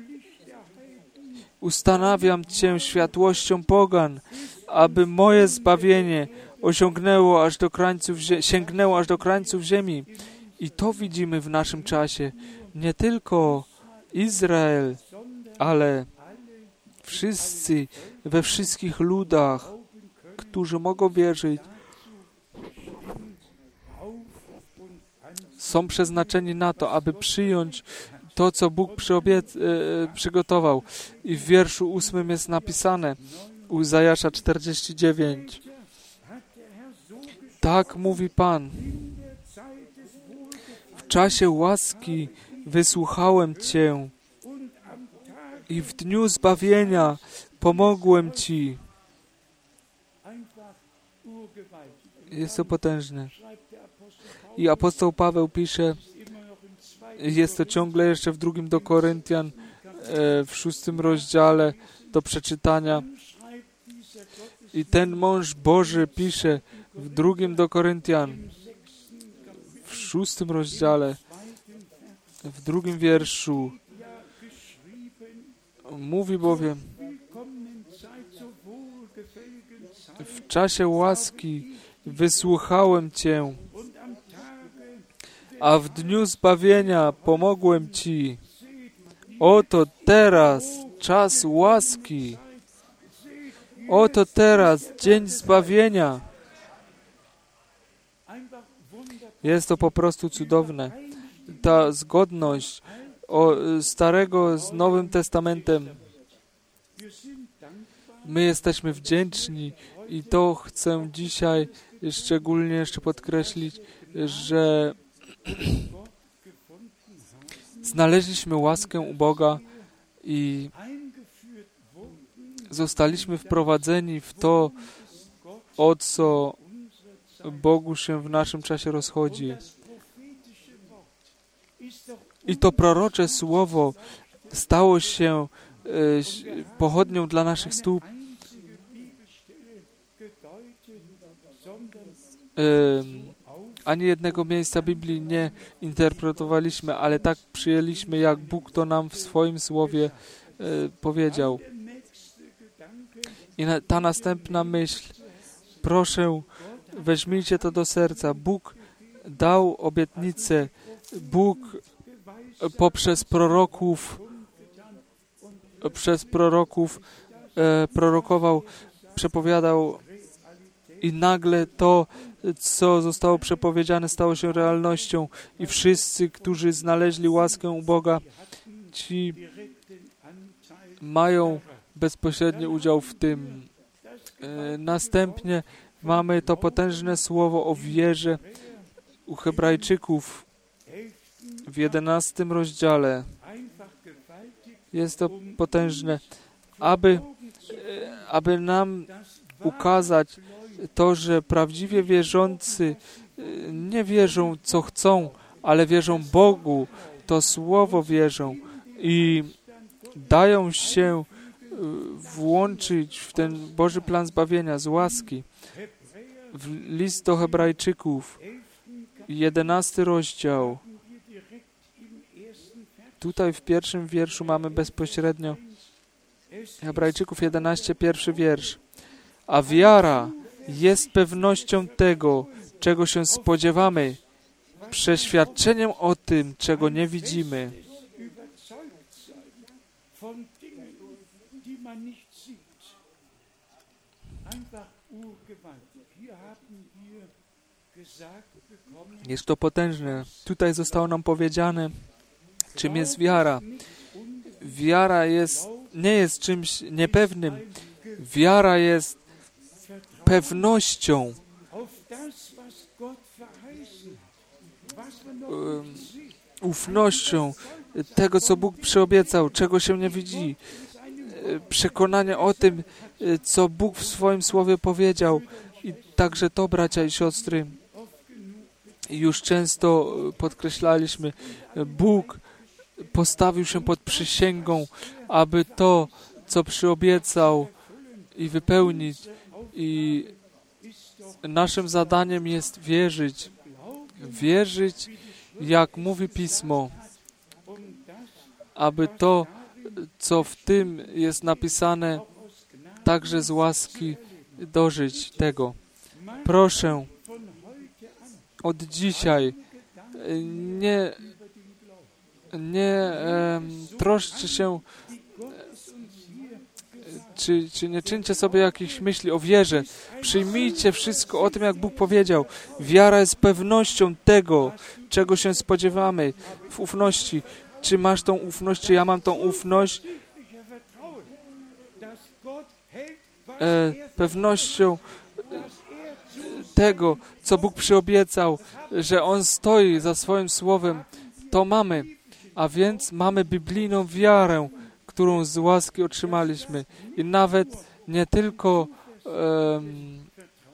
Speaker 1: Ustanawiam Cię światłością pogan, aby moje zbawienie osiągnęło aż do krańców, sięgnęło aż do krańców ziemi. I to widzimy w naszym czasie. Nie tylko Izrael, ale wszyscy, we wszystkich ludach, którzy mogą wierzyć, są przeznaczeni na to, aby przyjąć to, co Bóg przyobiec- e, przygotował. I w wierszu ósmym jest napisane u Izajasza czterdzieści dziewięć. Tak mówi Pan. W czasie łaski wysłuchałem Cię i w dniu zbawienia pomogłem Ci. Jest to potężne. I apostoł Paweł pisze, jest to ciągle jeszcze w drugim do Koryntian, w szóstym rozdziale do przeczytania. I ten mąż Boży pisze w drugim do Koryntian, w szóstym rozdziale, w drugim wierszu. Mówi bowiem, w czasie łaski wysłuchałem Cię, a w dniu zbawienia pomogłem Ci. Oto teraz czas łaski. Oto teraz dzień zbawienia. Jest to po prostu cudowne. Ta zgodność o Starego z Nowym Testamentem. My jesteśmy wdzięczni I to chcę dzisiaj szczególnie jeszcze podkreślić, że znaleźliśmy łaskę u Boga i zostaliśmy wprowadzeni w to, o co Bogu się w naszym czasie rozchodzi. I to prorocze słowo stało się e, pochodnią dla naszych stóp. E, ani jednego miejsca Biblii nie interpretowaliśmy, ale tak przyjęliśmy, jak Bóg to nam w swoim słowie e, powiedział. I na, ta następna myśl, proszę, weźmijcie to do serca. Bóg dał obietnicę. Bóg poprzez proroków, przez proroków e, prorokował, przepowiadał i nagle to, co zostało przepowiedziane, stało się realnością i wszyscy, którzy znaleźli łaskę u Boga, ci mają bezpośredni udział w tym. E, następnie mamy to potężne słowo o wierze u Hebrajczyków w jedenastym rozdziale. Jest to potężne, aby, aby nam ukazać to, że prawdziwie wierzący nie wierzą, co chcą, ale wierzą Bogu, to słowo wierzą i dają się włączyć w ten Boży plan zbawienia z łaski. W list do Hebrajczyków, jedenasty rozdział. Tutaj w pierwszym wierszu mamy bezpośrednio Hebrajczyków jedenaście, pierwszy wiersz. A wiara jest pewnością tego, czego się spodziewamy, przeświadczeniem o tym, czego nie widzimy. Jest to potężne. Tutaj zostało nam powiedziane, czym jest wiara. Wiara jest, nie jest czymś niepewnym. Wiara jest pewnością, um, ufnością tego, co Bóg przyobiecał, czego się nie widzi. Przekonanie o tym, co Bóg w swoim słowie powiedział. I także to, bracia i siostry, już często podkreślaliśmy, Bóg postawił się pod przysięgą, aby to, co przyobiecał i wypełnić. I naszym zadaniem jest wierzyć. Wierzyć, jak mówi Pismo, aby to, co w tym jest napisane, także z łaski dożyć tego. Proszę, od dzisiaj nie, nie e, troszczcie się, czy, czy nie czyńcie sobie jakichś myśli o wierze. Przyjmijcie wszystko o tym, jak Bóg powiedział. Wiara jest pewnością tego, czego się spodziewamy w ufności. Czy masz tą ufność, czy ja mam tą ufność? E, pewnością tego, co Bóg przyobiecał, że On stoi za swoim słowem, to mamy. A więc mamy biblijną wiarę, którą z łaski otrzymaliśmy. I nawet nie tylko um,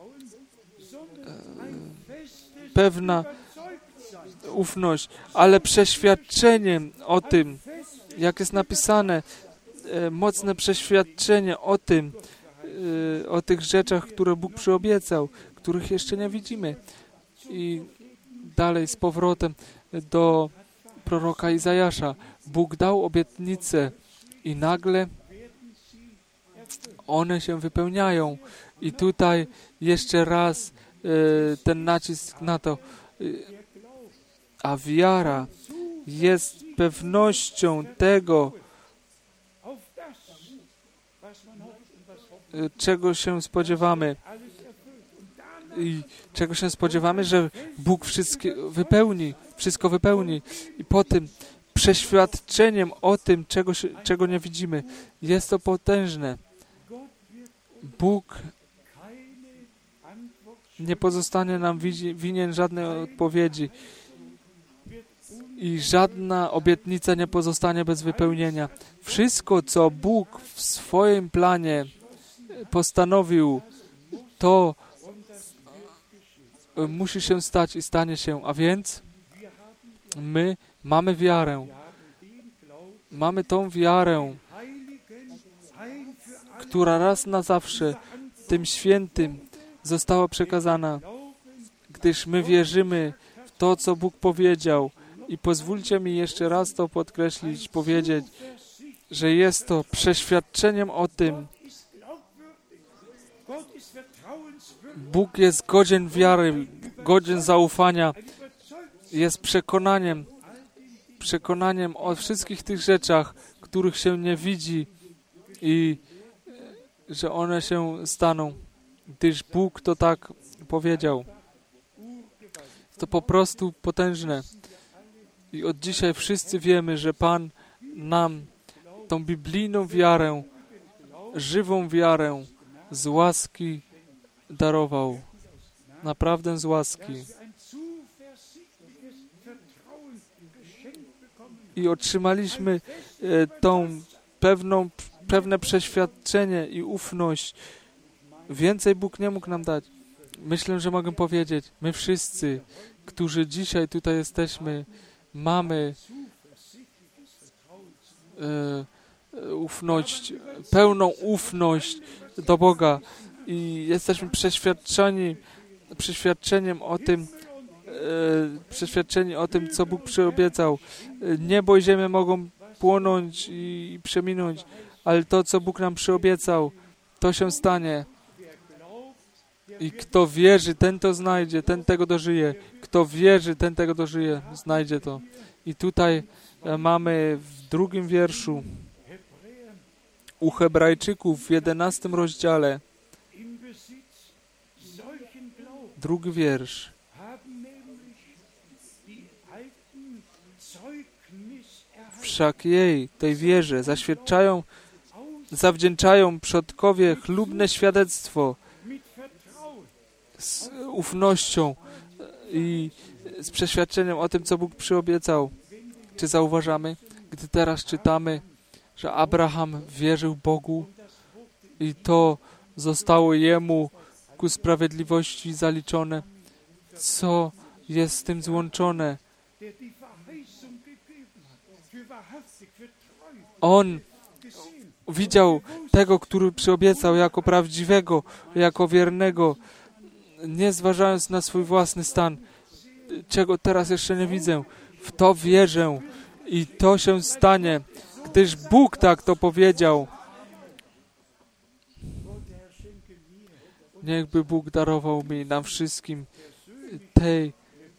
Speaker 1: pewna ufność, ale przeświadczeniem o tym, jak jest napisane, e, mocne przeświadczenie o tym, e, o tych rzeczach, które Bóg przyobiecał, których jeszcze nie widzimy. I dalej z powrotem do proroka Izajasza. Bóg dał obietnice i nagle one się wypełniają. I tutaj jeszcze raz e, ten nacisk na to. E, a wiara jest pewnością tego, e, czego się spodziewamy. I czego się spodziewamy, że Bóg wszystkie wypełni, wszystko wypełni. I po tym przeświadczeniem o tym, czego, się, czego nie widzimy. Jest to potężne. Bóg nie pozostanie nam winien żadnej odpowiedzi i żadna obietnica nie pozostanie bez wypełnienia. Wszystko, co Bóg w swoim planie postanowił, to musi się stać i stanie się. A więc my mamy wiarę. Mamy tą wiarę, która raz na zawsze tym świętym została przekazana, gdyż my wierzymy w to, co Bóg powiedział. I pozwólcie mi jeszcze raz to podkreślić, powiedzieć, że jest to przeświadczeniem o tym, Bóg jest godzien wiary, godzien zaufania, jest przekonaniem, przekonaniem o wszystkich tych rzeczach, których się nie widzi i że one się staną, gdyż Bóg to tak powiedział. To po prostu potężne. I od dzisiaj wszyscy wiemy, że Pan nam tą biblijną wiarę, żywą wiarę z łaski darował. Naprawdę z łaski. I otrzymaliśmy e, tą pewną, pewne przeświadczenie i ufność. Więcej Bóg nie mógł nam dać. Myślę, że mogę powiedzieć, my wszyscy, którzy dzisiaj tutaj jesteśmy, mamy e, ufność, pełną ufność do Boga i jesteśmy przeświadczeni, przeświadczeniem o tym, e, przeświadczeni o tym, co Bóg przyobiecał. Niebo i ziemię mogą płonąć i przeminąć, ale to, co Bóg nam przyobiecał, to się stanie. I kto wierzy, ten to znajdzie, ten tego dożyje. Kto wierzy, ten tego dożyje, znajdzie to. I tutaj mamy w drugim wierszu u Hebrajczyków w jedenastym rozdziale, drugi wiersz. Wszak jej, tej wierze, zaświadczają, zawdzięczają przodkowie chlubne świadectwo z ufnością i z przeświadczeniem o tym, co Bóg przyobiecał. Czy zauważamy, gdy teraz czytamy, że Abraham wierzył Bogu i to zostało jemu ku sprawiedliwości zaliczone? Co jest z tym złączone? On widział tego, który przyobiecał jako prawdziwego, jako wiernego, nie zważając na swój własny stan, czego teraz jeszcze nie widzę. W to wierzę i to się stanie, gdyż Bóg tak to powiedział. Niechby Bóg darował mi, nam wszystkim, tej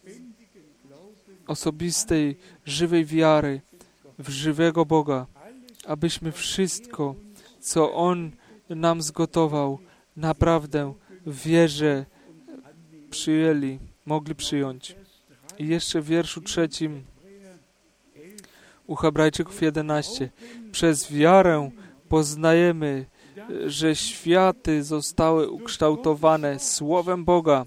Speaker 1: osobistej, żywej wiary w żywego Boga, abyśmy wszystko, co On nam zgotował, naprawdę w wierze przyjęli, mogli przyjąć. I jeszcze w wierszu trzecim u Hebrajczyków jedenaście. Przez wiarę poznajemy, że światy zostały ukształtowane Słowem Boga.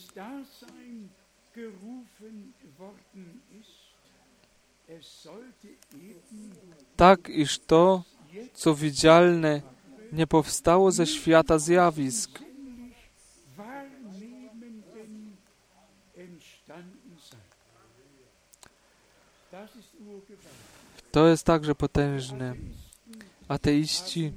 Speaker 1: Tak, iż to, co widzialne, nie powstało ze świata zjawisk. To jest także potężne. Ateiści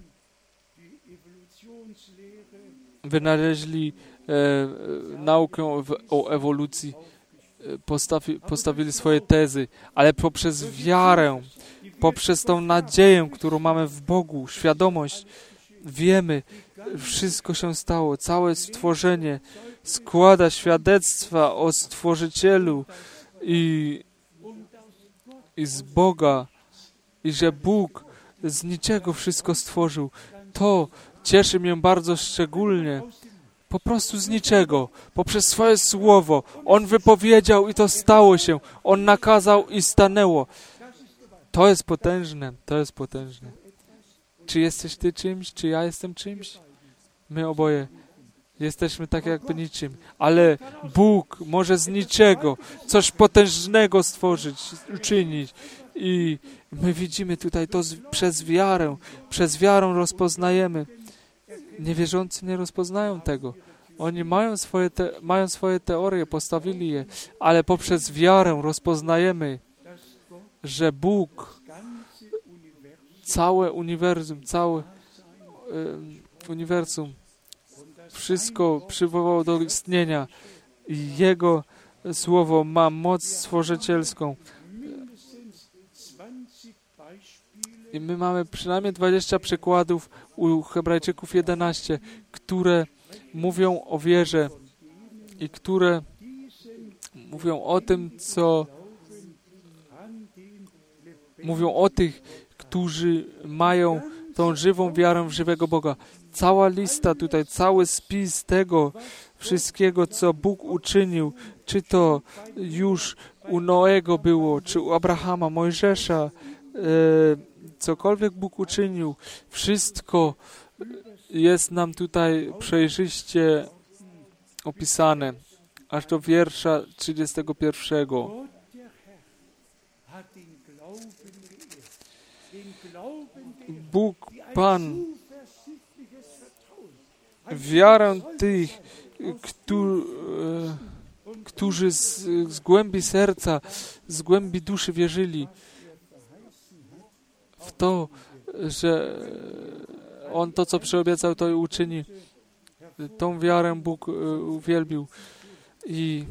Speaker 1: wynaleźli e, naukę o, o ewolucji, e, postawi, postawili swoje tezy, ale poprzez wiarę, poprzez tą nadzieję, którą mamy w Bogu, świadomość, wiemy, wszystko się stało, całe stworzenie składa świadectwa o Stworzycielu i, i z Boga, i że Bóg z niczego wszystko stworzył. To cieszy mnie bardzo szczególnie. Po prostu z niczego. Poprzez swoje słowo. On wypowiedział i to stało się. On nakazał i stanęło. To jest potężne. To jest potężne. Czy jesteś Ty czymś? Czy ja jestem czymś? My oboje Jesteśmy tak jakby niczym. Ale Bóg może z niczego coś potężnego stworzyć, uczynić. I my widzimy tutaj to z, przez wiarę. Przez wiarę rozpoznajemy. Niewierzący nie rozpoznają tego. Oni mają swoje, te, mają swoje teorie, postawili je, ale poprzez wiarę rozpoznajemy, że Bóg całe uniwersum, całe y, uniwersum, wszystko przywołał do istnienia i Jego Słowo ma moc stworzycielską. I my mamy przynajmniej dwadzieścia przykładów u Hebrajczyków jedenaście, które mówią o wierze i które mówią o tym, co mówią o tych, którzy mają tą żywą wiarę w żywego Boga. Cała lista tutaj, cały spis tego wszystkiego, co Bóg uczynił, czy to już u Noego było, czy u Abrahama, Mojżesza, e, cokolwiek Bóg uczynił, wszystko jest nam tutaj przejrzyście opisane, aż do wiersza trzydziestego pierwszego. Bóg, Pan, wiarę tych, którzy, którzy z, z głębi serca, z głębi duszy wierzyli w to, że On to, co przyobiecał, to i uczyni. Tą wiarę Bóg uwielbił. I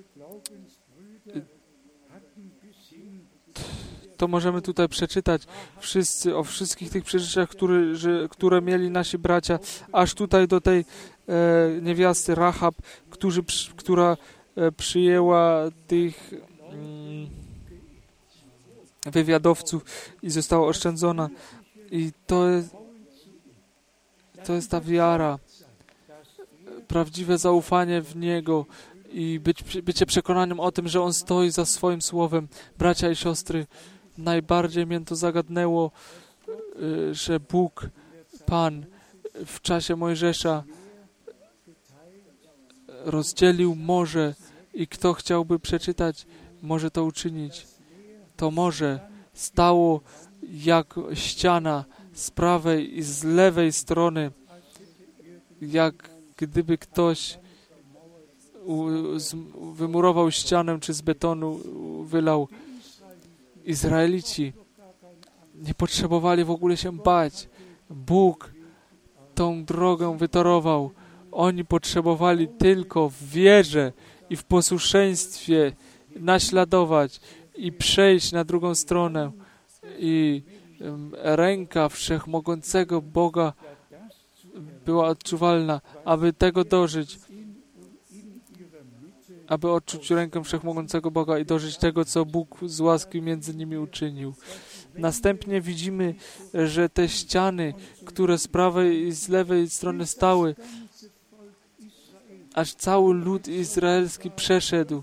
Speaker 1: to możemy tutaj przeczytać wszyscy o wszystkich tych przeżyciach, które, że, które mieli nasi bracia, aż tutaj do tej e, niewiasty Rahab, którzy, która e, przyjęła tych mm, wywiadowców i została oszczędzona. I to jest, to jest ta wiara, prawdziwe zaufanie w Niego i być, bycie przekonaniem o tym, że On stoi za swoim słowem. Bracia i siostry, najbardziej mnie to zagadnęło, że Bóg, Pan w czasie Mojżesza rozdzielił morze i kto chciałby przeczytać, może to uczynić. To morze stało jak ściana z prawej i z lewej strony, jak gdyby ktoś wymurował ścianę czy z betonu wylał. Izraelici nie potrzebowali w ogóle się bać. Bóg tą drogę wytorował. Oni potrzebowali tylko w wierze i w posłuszeństwie naśladować i przejść na drugą stronę. I ręka wszechmogącego Boga była odczuwalna, aby tego dożyć. Aby odczuć rękę wszechmogącego Boga i dożyć tego, co Bóg z łaski między nimi uczynił. Następnie widzimy, że te ściany, które z prawej i z lewej strony stały, aż cały lud izraelski przeszedł.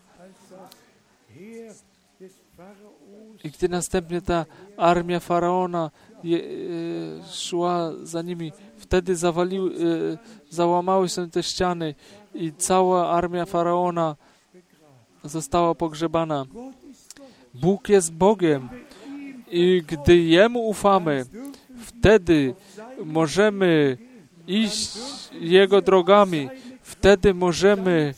Speaker 1: I gdy następnie ta armia Faraona je, e, szła za nimi, wtedy zawaliły, e, załamały się te ściany i cała armia Faraona została pogrzebana. Bóg jest Bogiem i gdy Jemu ufamy, wtedy możemy iść Jego drogami, wtedy możemy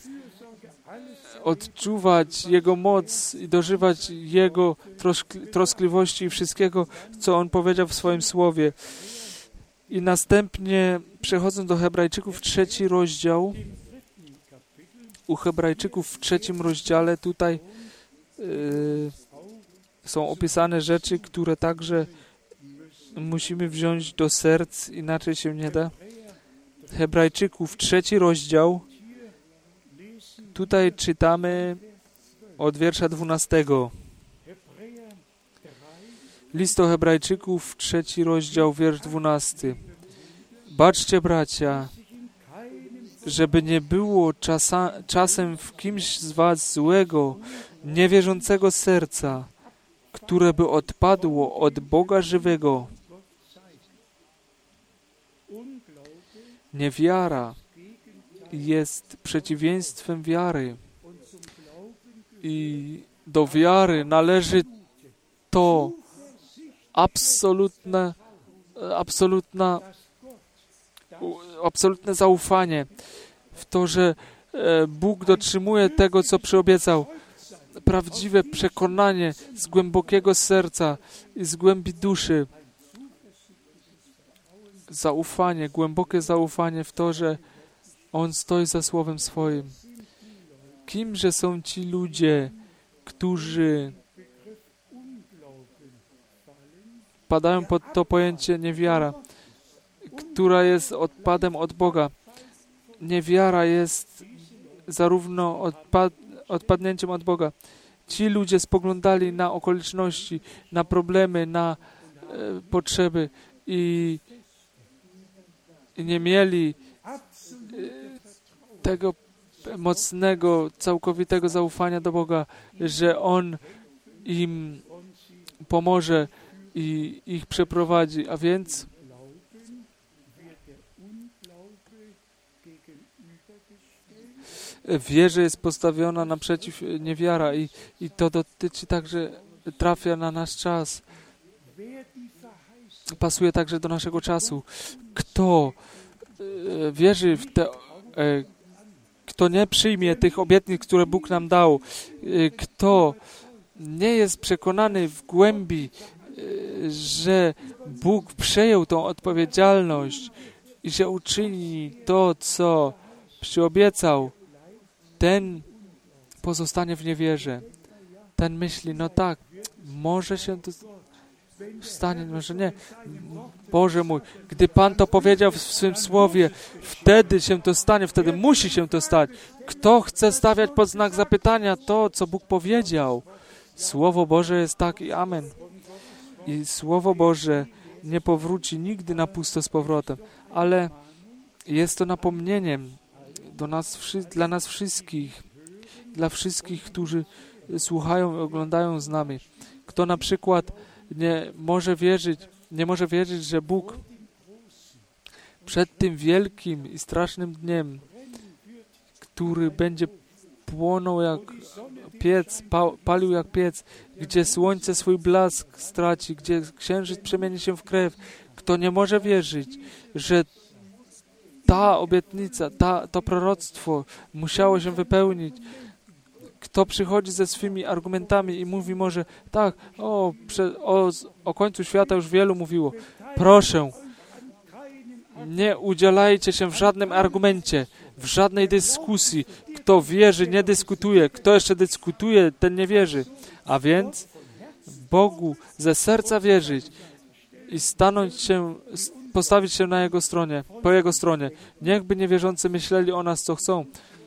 Speaker 1: odczuwać Jego moc i dożywać Jego trosk- troskliwości i wszystkiego, co On powiedział w swoim Słowie. I następnie, przechodząc do Hebrajczyków, trzeci rozdział, u Hebrajczyków w trzecim rozdziale tutaj yy, są opisane rzeczy, które także musimy wziąć do serc, inaczej się nie da. Hebrajczyków, trzeci rozdział, tutaj czytamy od wiersza dwunastego. List do Hebrajczyków, trzeci rozdział, wiersz dwunasty. Baczcie, bracia, żeby nie było czasa, czasem w kimś z was złego, niewierzącego serca, które by odpadło od Boga żywego. Niewiara jest przeciwieństwem wiary. I do wiary należy to absolutne, absolutna, absolutne zaufanie w to, że Bóg dotrzymuje tego, co przyobiecał. Prawdziwe przekonanie z głębokiego serca i z głębi duszy. Zaufanie, głębokie zaufanie w to, że On stoi za słowem swoim. Kimże są ci ludzie, którzy padają pod to pojęcie niewiara, która jest odpadem od Boga. Niewiara jest zarówno odpad, odpadnięciem od Boga. Ci ludzie spoglądali na okoliczności, na problemy, na e, potrzeby i, i nie mieli e, tego mocnego, całkowitego zaufania do Boga, że On im pomoże i ich przeprowadzi. A więc wierze jest postawiona naprzeciw niewiara i, i to dotyczy także, trafia na nasz czas. Pasuje także do naszego czasu. Kto e, wierzy w te, e, kto nie przyjmie tych obietnic, które Bóg nam dał, e, kto nie jest przekonany w głębi, e, że Bóg przejął tą odpowiedzialność i że uczyni to, co przyobiecał, ten pozostanie w niewierze. Ten myśli, no tak, może się to stanie, może nie. Boże mój, gdy Pan to powiedział w swym słowie, wtedy się to stanie, wtedy musi się to stać. Kto chce stawiać pod znak zapytania to, co Bóg powiedział? Słowo Boże jest tak i amen. I Słowo Boże nie powróci nigdy na pusto z powrotem, ale jest to napomnieniem do nas, dla nas wszystkich, dla wszystkich, którzy słuchają i oglądają z nami. Kto na przykład nie może wierzyć, nie może wierzyć, że Bóg przed tym wielkim i strasznym dniem, który będzie płonął jak piec, pa, palił jak piec, gdzie słońce swój blask straci, gdzie księżyc przemieni się w krew, kto nie może wierzyć, że ta obietnica, ta, to proroctwo musiało się wypełnić. Kto przychodzi ze swymi argumentami i mówi może, tak, o, prze, o, o końcu świata już wielu mówiło. Proszę, nie udzielajcie się w żadnym argumencie, w żadnej dyskusji. Kto wierzy, nie dyskutuje. Kto jeszcze dyskutuje, ten nie wierzy. A więc Bogu ze serca wierzyć i stanąć się, postawić się na Jego stronie, po Jego stronie. Niechby niewierzący myśleli o nas, co chcą.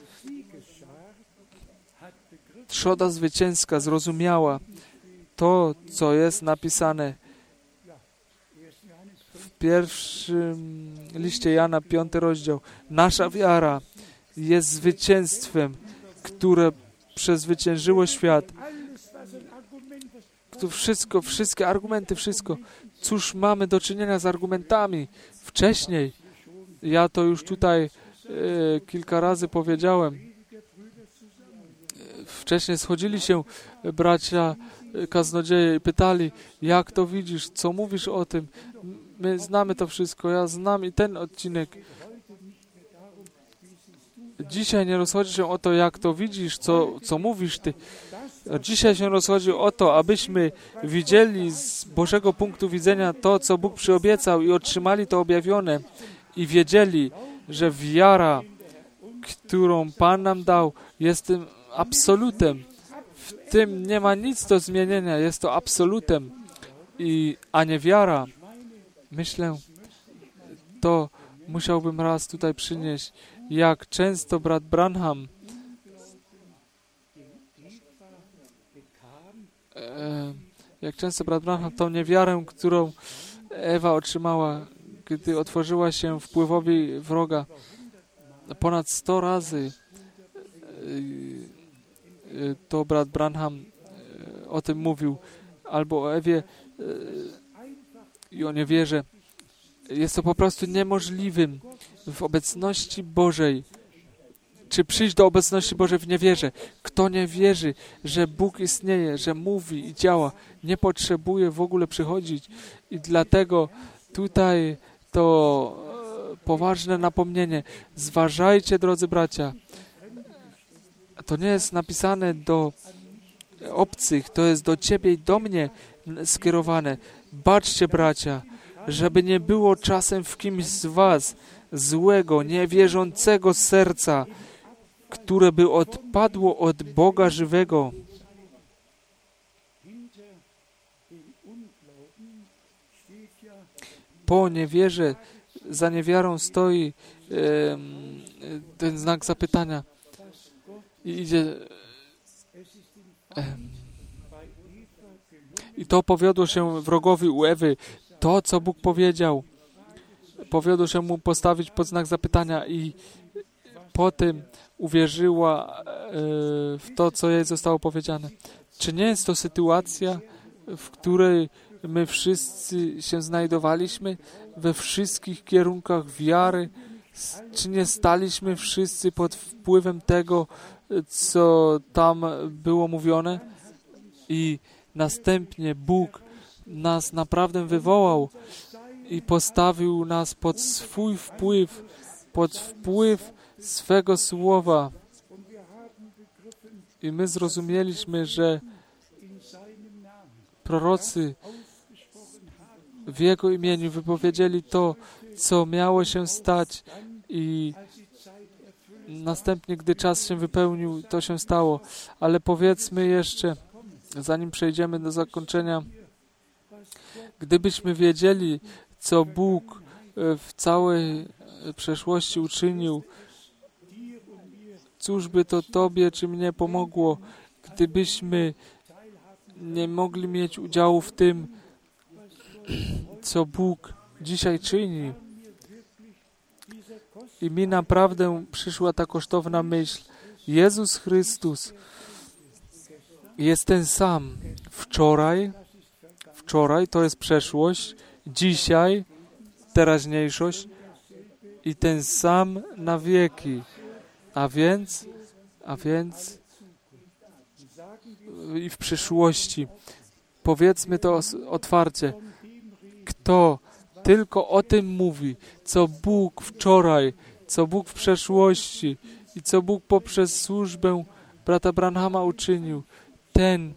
Speaker 1: Trzoda zwycięska zrozumiała to, co jest napisane w pierwszym liście Jana, piąty rozdział. Nasza wiara jest zwycięstwem, które przezwyciężyło świat. To wszystko, wszystkie argumenty, wszystko. Cóż mamy do czynienia z argumentami? Wcześniej, ja to już tutaj e, kilka razy powiedziałem, wcześniej schodzili się bracia kaznodzieje i pytali, jak to widzisz, co mówisz o tym? My znamy to wszystko, ja znam i ten odcinek. Dzisiaj nie rozchodzi się o to, jak to widzisz, co, co mówisz ty. Dzisiaj się rozchodzi o to, abyśmy widzieli z Bożego punktu widzenia to, co Bóg przyobiecał i otrzymali to objawione i wiedzieli, że wiara, którą Pan nam dał, jest tym absolutem. W tym nie ma nic do zmienienia. Jest to absolutem. I, a nie wiara. Myślę, to musiałbym raz tutaj przynieść, jak często brat Branham e, jak często brat Branham tą niewiarę, którą Ewa otrzymała, gdy otworzyła się wpływowi wroga ponad sto razy, to brat Branham o tym mówił, albo o Ewie i o niewierze. Jest to po prostu niemożliwym w obecności Bożej czy przyjść do obecności Bożej w niewierze. Kto nie wierzy, że Bóg istnieje, że mówi i działa, nie potrzebuje w ogóle przychodzić. I dlatego tutaj to poważne napomnienie. Zważajcie, drodzy bracia. To nie jest napisane do obcych, to jest do ciebie i do mnie skierowane. Baczcie, bracia, żeby nie było czasem w kimś z was złego, niewierzącego serca, które by odpadło od Boga żywego. Po niewierze, za niewiarą stoi e, ten znak zapytania. I idzie... E, I to powiodło się wrogowi u Ewy. To, co Bóg powiedział, powiodło się mu postawić pod znak zapytania i potem uwierzyła e, w to, co jej zostało powiedziane. Czy nie jest to sytuacja, w której my wszyscy się znajdowaliśmy we wszystkich kierunkach wiary? Czy nie staliśmy wszyscy pod wpływem tego, co tam było mówione? I następnie Bóg nas naprawdę wywołał i postawił nas pod swój wpływ, pod wpływ swego słowa. I my zrozumieliśmy, że prorocy w Jego imieniu wypowiedzieli to, co miało się stać i następnie, gdy czas się wypełnił, to się stało. Ale powiedzmy jeszcze, zanim przejdziemy do zakończenia, gdybyśmy wiedzieli, co Bóg w całej przeszłości uczynił, cóż by to Tobie czy mnie pomogło, gdybyśmy nie mogli mieć udziału w tym, co Bóg dzisiaj czyni. I mi naprawdę przyszła ta kosztowna myśl. Jezus Chrystus jest ten sam wczoraj, wczoraj to jest przeszłość, dzisiaj teraźniejszość i ten sam na wieki. A więc, a więc i w przyszłości. Powiedzmy to otwarcie. Kto tylko o tym mówi, co Bóg wczoraj, co Bóg w przeszłości i co Bóg poprzez służbę brata Branhama uczynił, ten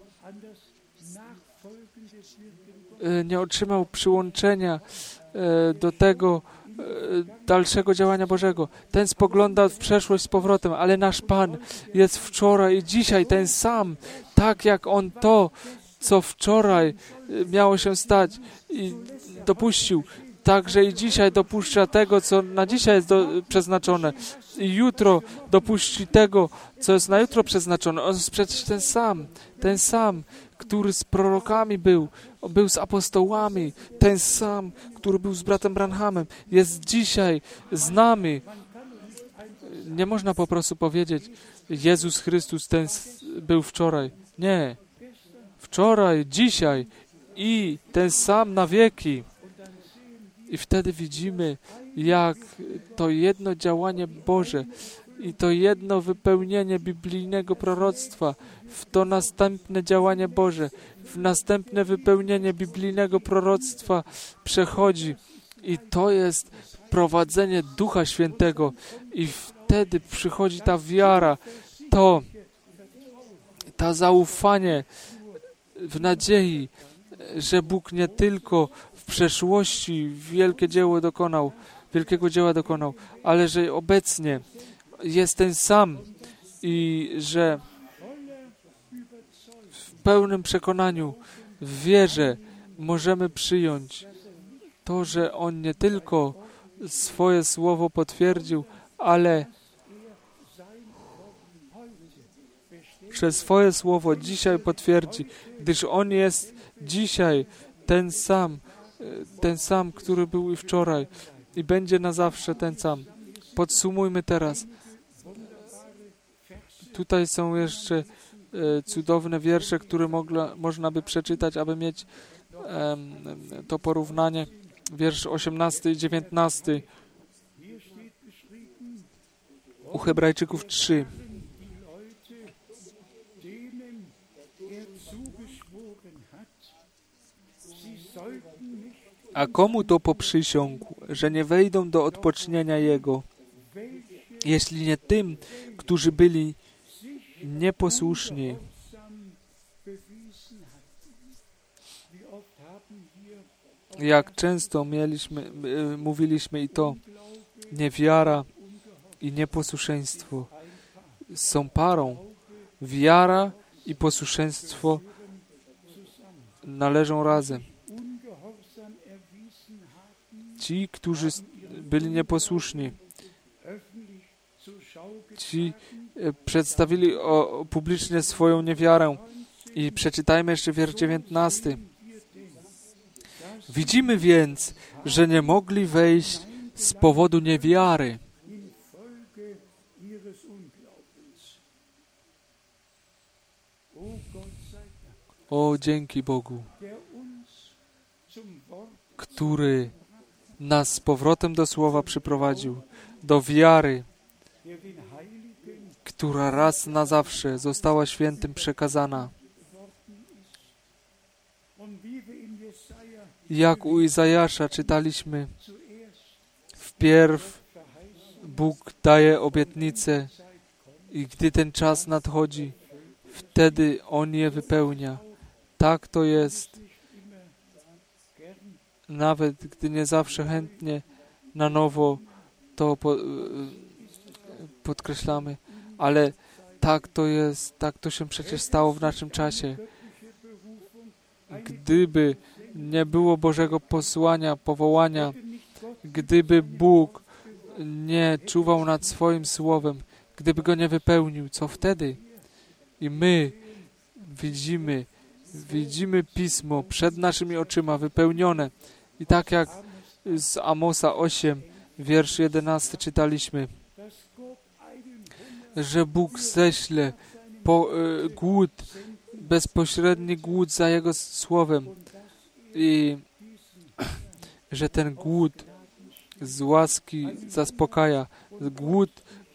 Speaker 1: nie otrzymał przyłączenia do tego dalszego działania Bożego. Ten spogląda w przeszłość z powrotem, ale nasz Pan jest wczoraj i dzisiaj ten sam, tak jak On to, co wczoraj miało się stać i dopuścił, także i dzisiaj dopuszcza tego, co na dzisiaj jest do, przeznaczone. I jutro dopuści tego, co jest na jutro przeznaczone. On jest przecież ten sam, ten sam, który z prorokami był, był z apostołami, ten sam, który był z bratem Branhamem, jest dzisiaj z nami. Nie można po prostu powiedzieć, Jezus Chrystus ten był wczoraj. Nie. Wczoraj, dzisiaj i ten sam na wieki. I wtedy widzimy, jak to jedno działanie Boże i to jedno wypełnienie biblijnego proroctwa w to następne działanie Boże, w następne wypełnienie biblijnego proroctwa przechodzi. I to jest prowadzenie Ducha Świętego. I wtedy przychodzi ta wiara, to, to zaufanie w nadziei, że Bóg nie tylko w przeszłości wielkie dzieło dokonał, wielkiego dzieła dokonał, ale że obecnie jest ten sam i że w pełnym przekonaniu, w wierze możemy przyjąć to, że On nie tylko swoje słowo potwierdził, ale przez swoje słowo dzisiaj potwierdzi, gdyż On jest dzisiaj ten sam, ten sam, który był i wczoraj i będzie na zawsze ten sam. Podsumujmy teraz. Tutaj są jeszcze e, cudowne wiersze, które mogla, można by przeczytać, aby mieć e, to porównanie. Wiersz osiemnasty i dziewiętnasty. u Hebrajczyków trzy. A komu to poprzysiągł, że nie wejdą do odpocznienia Jego, jeśli nie tym, którzy byli nieposłuszni? Jak często mieliśmy, mówiliśmy i to, niewiara i nieposłuszeństwo są parą. Wiara i posłuszeństwo należą razem. Ci, którzy byli nieposłuszni, ci przedstawili o, publicznie swoją niewiarę. I przeczytajmy jeszcze wiersz dziewiętnasty. Widzimy więc, że nie mogli wejść z powodu niewiary. O, dzięki Bogu, który nas z powrotem do Słowa przyprowadził, do wiary, która raz na zawsze została świętym przekazana. Jak u Izajasza czytaliśmy, wpierw Bóg daje obietnicę i gdy ten czas nadchodzi, wtedy On je wypełnia. Tak to jest, nawet gdy nie zawsze chętnie na nowo to po, podkreślamy, ale tak to jest, tak to się przecież stało w naszym czasie. Gdyby nie było Bożego posłania, powołania, gdyby Bóg nie czuwał nad swoim Słowem, gdyby go nie wypełnił, co wtedy? I my widzimy, widzimy Pismo przed naszymi oczyma wypełnione. I tak jak z Amosa osiem, wiersz jedenasty czytaliśmy, że Bóg ześle po, y, głód, bezpośredni głód za Jego Słowem i że ten głód z łaski zaspokaja. Głód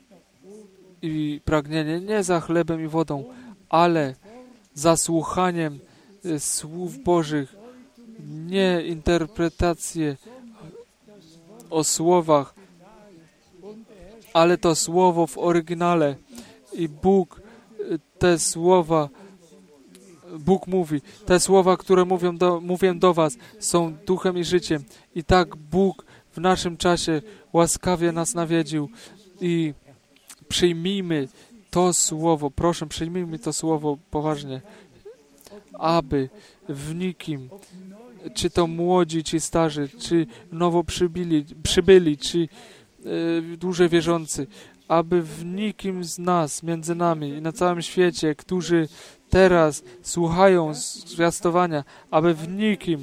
Speaker 1: i pragnienie nie za chlebem i wodą, ale za słuchaniem y, słów Bożych, nie interpretacje o słowach, ale to słowo w oryginale. I Bóg te słowa, Bóg mówi, te słowa, które mówią do, mówię do was, są duchem i życiem. I tak Bóg w naszym czasie łaskawie nas nawiedził i przyjmijmy to słowo, proszę, przyjmijmy to słowo poważnie, aby w nikim, czy to młodzi, czy starzy, czy nowo przybyli, przybyli, czy e, dłużej wierzący, aby w nikim z nas, między nami i na całym świecie, którzy teraz słuchają zwiastowania, aby w nikim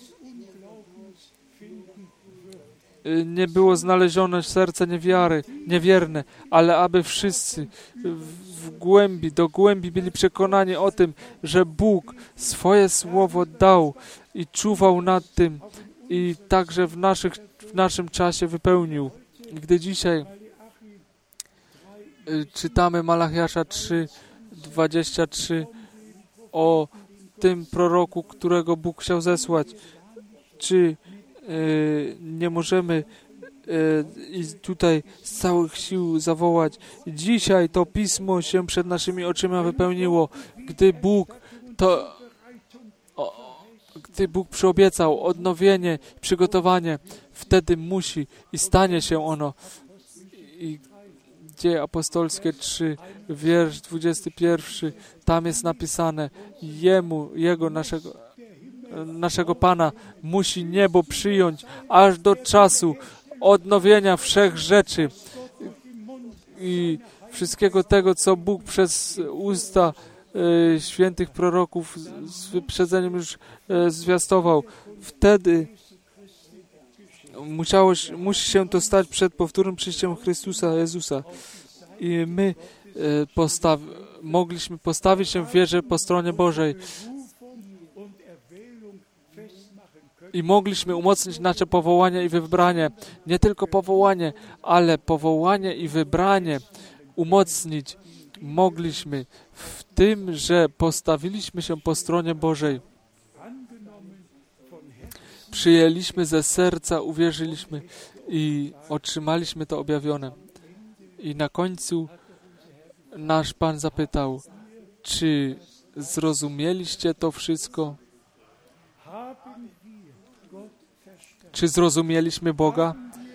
Speaker 1: nie było znalezione serce niewiary, niewierne, ale aby wszyscy w głębi, do głębi byli przekonani o tym, że Bóg swoje słowo dał i czuwał nad tym i także w, naszych, w naszym czasie wypełnił. Gdy dzisiaj czytamy Malachiasza trzy, dwadzieścia trzy o tym proroku, którego Bóg chciał zesłać, czy nie możemy i tutaj z całych sił zawołać. Dzisiaj to Pismo się przed naszymi oczyma wypełniło, gdy Bóg to, o, gdy Bóg przyobiecał odnowienie, przygotowanie, wtedy musi i stanie się ono. I Dzieje apostolskie trzy, wiersz dwudziesty pierwszy, tam jest napisane, Jemu, Jego, naszego naszego Pana musi niebo przyjąć aż do czasu odnowienia wszech rzeczy i wszystkiego tego, co Bóg przez usta e, świętych proroków z wyprzedzeniem już e, zwiastował. Wtedy musiało, musi się to stać przed powtórnym przyjściem Chrystusa, Jezusa. I my e, postaw, mogliśmy postawić się w wierze po stronie Bożej. i mogliśmy umocnić nasze powołanie i wybranie. Nie tylko powołanie, ale powołanie i wybranie umocnić mogliśmy w tym, że postawiliśmy się po stronie Bożej. Przyjęliśmy ze serca, uwierzyliśmy i otrzymaliśmy to objawione. I na końcu nasz Pan zapytał, czy zrozumieliście to wszystko? Czy zrozumieliśmy Boga?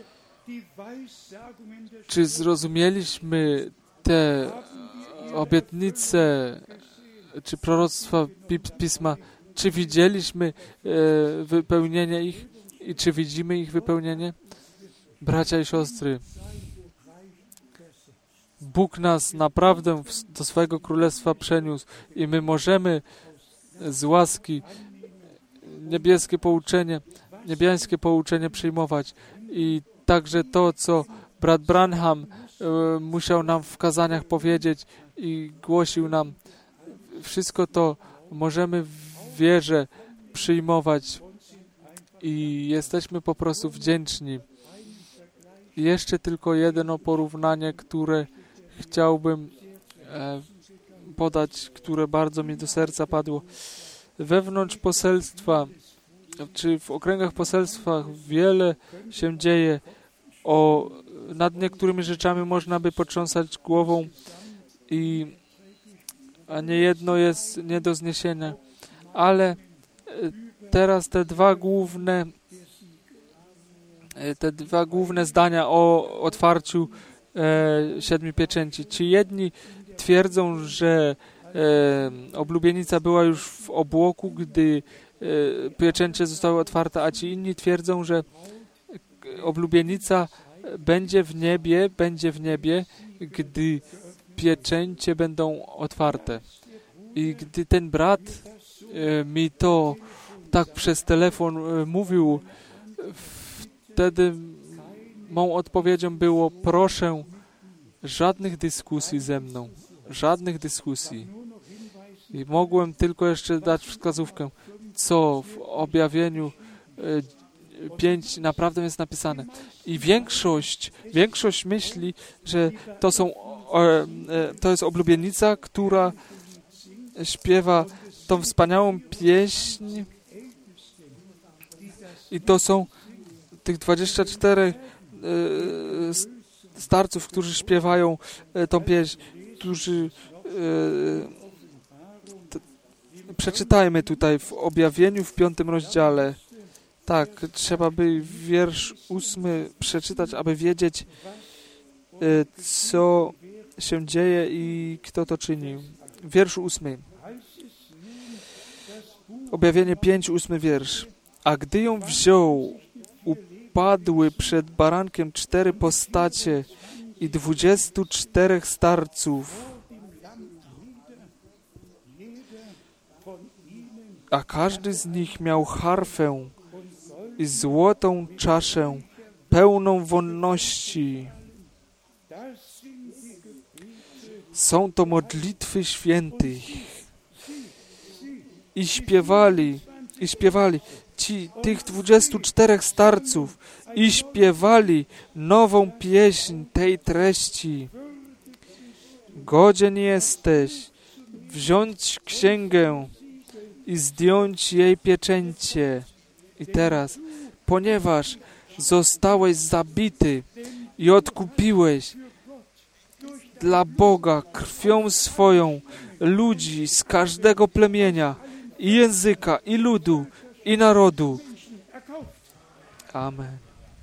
Speaker 1: Czy zrozumieliśmy te obietnice, czy proroctwa Pisma? Czy widzieliśmy e, wypełnienie ich i czy widzimy ich wypełnienie? Bracia i siostry, Bóg nas naprawdę do swojego królestwa przeniósł i my możemy z łaski niebieskie pouczenie, niebieskie pouczenie przyjmować. I także to, co brat Branham e, musiał nam w kazaniach powiedzieć i głosił nam, wszystko to możemy w wierze przyjmować i jesteśmy po prostu wdzięczni. I jeszcze tylko jedno porównanie, które chciałbym e, podać, które bardzo mi do serca padło. Wewnątrz poselstwa, czy w okręgach poselstwa wiele się dzieje. O, nad niektórymi rzeczami można by potrząsać głową, i, a nie jedno jest nie do zniesienia. Ale teraz te dwa główne te dwa główne zdania o otwarciu e, siedmiu pieczęci. Ci jedni twierdzą, że e, oblubienica była już w obłoku, gdy e, pieczęcie zostały otwarte, a ci inni twierdzą, że oblubienica będzie w niebie, będzie w niebie, gdy pieczęcie będą otwarte. I gdy ten brat e, mi to tak przez telefon e, mówił, wtedy mą odpowiedzią było: proszę, żadnych dyskusji ze mną, żadnych dyskusji. I mogłem tylko jeszcze dać wskazówkę, co w objawieniu e, pięć naprawdę jest napisane. I większość, większość myśli, że to są, e, e, to jest oblubienica, która śpiewa tą wspaniałą pieśń, i to są tych dwadzieścia cztery e, starców, którzy śpiewają e, tą pieśń, którzy e, t, przeczytajmy tutaj w objawieniu w piątym rozdziale. Tak, trzeba by wiersz ósmy przeczytać, aby wiedzieć, e, co się dzieje i kto to czyni. Wiersz ósmy. Objawienie pięć, ósmy wiersz. A gdy ją wziął, upadły przed barankiem cztery postacie i dwudziestu czterech starców, a każdy z nich miał harfę i złotą czaszę pełną wonności. Są to modlitwy świętych. I śpiewali, i śpiewali ci, tych dwudziestu czterech starców, i śpiewali nową pieśń tej treści. Godzien jesteś wziąć księgę i zdjąć jej pieczęcie. I teraz, ponieważ zostałeś zabity i odkupiłeś dla Boga krwią swoją ludzi z każdego plemienia i języka, i ludu, i narodu. Amen.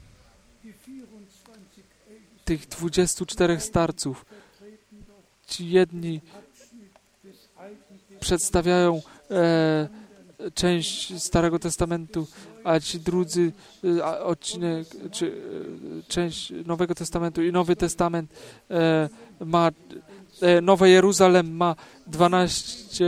Speaker 1: Tych dwudziestu czterech starców, ci jedni przedstawiają e, część Starego Testamentu, a ci drudzy e, odcinek, czy e, część Nowego Testamentu, i Nowy Testament e, ma, e, Nowe Jeruzalem ma dwanaście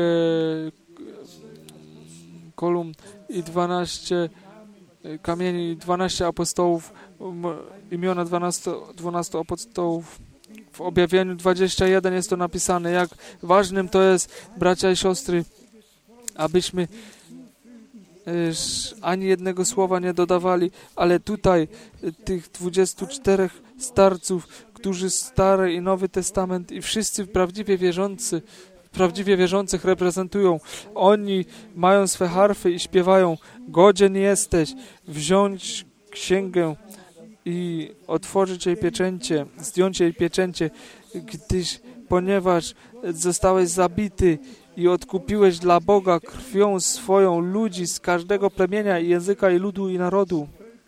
Speaker 1: kolumn i dwanaście kamieni, i dwanaście apostołów, imiona dwunastu apostołów. W objawieniu dwudziestym pierwszym jest to napisane, jak ważnym to jest, bracia i siostry, abyśmy ani jednego słowa nie dodawali, ale tutaj tych dwudziestu czterech starców, którzy Stary i Nowy Testament i wszyscy prawdziwie wierzący, prawdziwie wierzących reprezentują. Oni mają swe harfy i śpiewają: godzien jesteś wziąć księgę i otworzyć jej pieczęcie, zdjąć jej pieczęcie, gdyż ponieważ zostałeś zabity i odkupiłeś dla Boga krwią swoją ludzi z każdego plemienia i języka i ludu i narodu.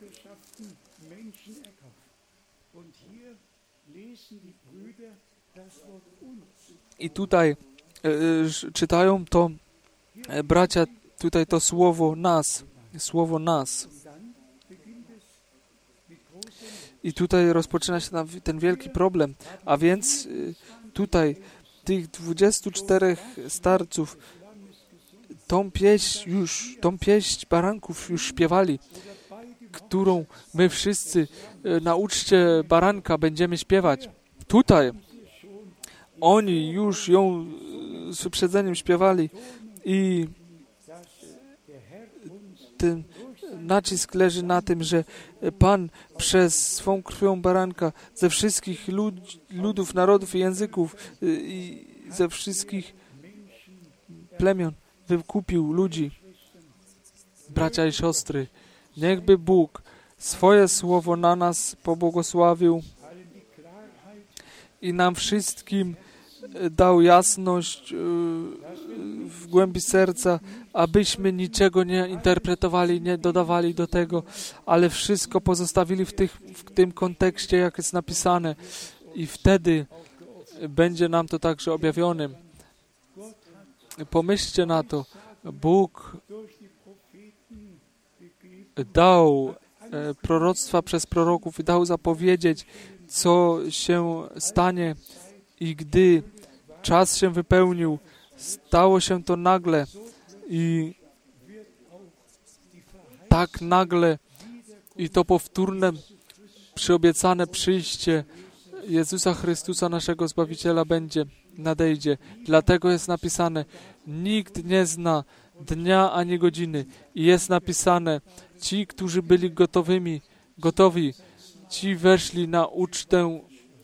Speaker 1: I tutaj e, czytają to e, bracia, tutaj to słowo nas, słowo nas. I tutaj rozpoczyna się ten wielki problem. A więc tutaj tych dwudziestu czterech starców tą pieśń już, tą pieśń baranków już śpiewali, którą my wszyscy na uczcie baranka będziemy śpiewać. Tutaj oni już ją z wyprzedzeniem śpiewali i ten nacisk leży na tym, że Pan przez swą krwią baranka ze wszystkich lud, ludów, narodów i języków i ze wszystkich plemion wykupił ludzi. Bracia i siostry, niechby Bóg swoje słowo na nas pobłogosławił i nam wszystkim dał jasność w głębi serca, abyśmy niczego nie interpretowali, nie dodawali do tego, ale wszystko pozostawili w, tych, w tym kontekście, jak jest napisane, i wtedy będzie nam to także objawionym. Pomyślcie na to. Bóg dał proroctwa przez proroków i dał zapowiedzieć, co się stanie, i gdy czas się wypełnił, stało się to nagle i tak nagle i to powtórne, przyobiecane przyjście Jezusa Chrystusa, naszego Zbawiciela, będzie, nadejdzie. Dlatego jest napisane: nikt nie zna dnia ani godziny. I jest napisane: ci, którzy byli gotowymi, gotowi, ci weszli na ucztę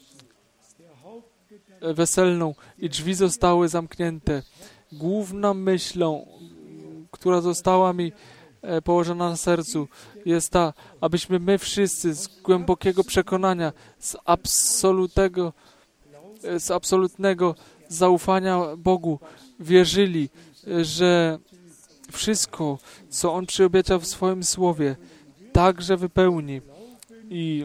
Speaker 1: weselną i drzwi zostały zamknięte. Główną myślą, która została mi położona na sercu, jest ta, abyśmy my wszyscy z głębokiego przekonania, z absolutnego, z absolutnego zaufania Bogu wierzyli, że wszystko, co On przyobiecał w swoim Słowie, także wypełni. I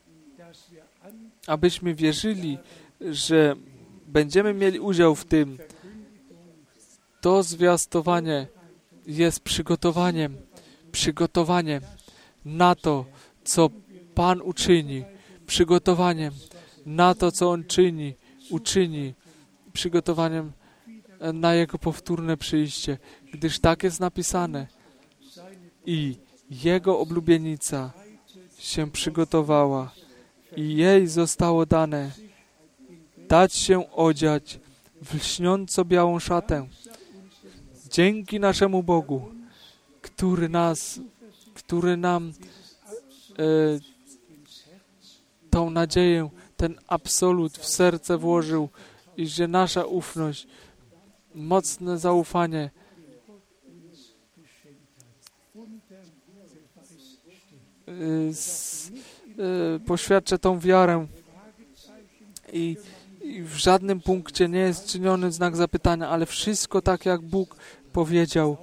Speaker 1: abyśmy wierzyli, że będziemy mieli udział w tym. To zwiastowanie jest przygotowaniem, przygotowaniem na to, co Pan uczyni, przygotowaniem na to, co On czyni, uczyni, przygotowaniem na Jego powtórne przyjście, gdyż tak jest napisane. I Jego oblubienica się przygotowała i jej zostało dane dać się odziać w lśniąco białą szatę. Dzięki naszemu Bogu, który nas, który nam e, tą nadzieję, ten absolut w serce włożył i że nasza ufność, mocne zaufanie e, s, e, poświadcza tą wiarę i I w żadnym punkcie nie jest czyniony znak zapytania, ale wszystko tak, jak Bóg powiedział.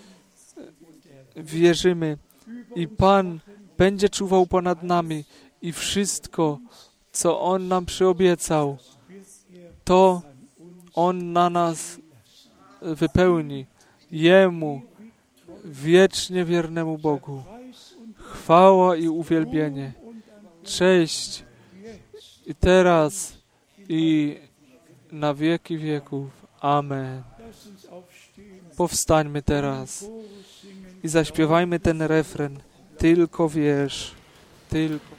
Speaker 1: Wierzymy i Pan będzie czuwał ponad nami i wszystko, co On nam przyobiecał, to On na nas wypełni. Jemu, wiecznie wiernemu Bogu, chwała i uwielbienie, cześć i teraz i na wieki wieków. Amen. Powstańmy teraz i zaśpiewajmy ten refren. Tylko wierz, tylko.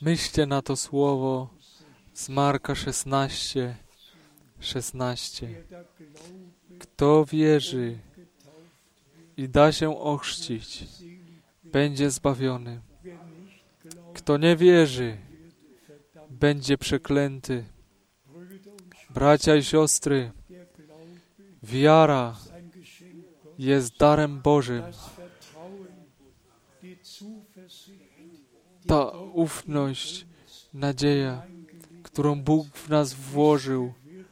Speaker 1: Myślcie na to słowo z Marka szesnaście, szesnaście. Kto wierzy i da się ochrzcić, będzie zbawiony. Kto nie wierzy, będzie przeklęty. Bracia i siostry, wiara jest darem Bożym. Ta ufność, nadzieja, którą Bóg w nas włożył,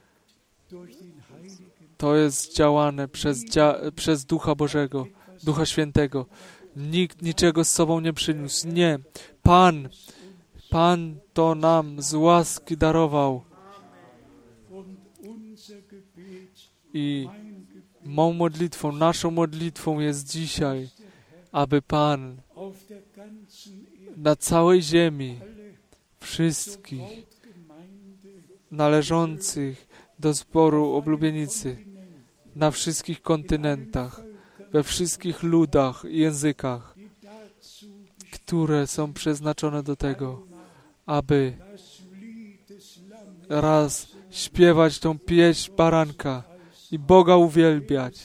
Speaker 1: to jest działane przez, dzia- przez Ducha Bożego, Ducha Świętego. Nikt niczego z sobą nie przyniósł. Nie. Pan, Pan to nam z łaski darował. I mą modlitwą, naszą modlitwą jest dzisiaj, aby Pan na całej ziemi wszystkich należących do zboru oblubienicy, na wszystkich kontynentach, we wszystkich ludach i językach, które są przeznaczone do tego, aby raz śpiewać tą pieśń baranka i Boga uwielbiać.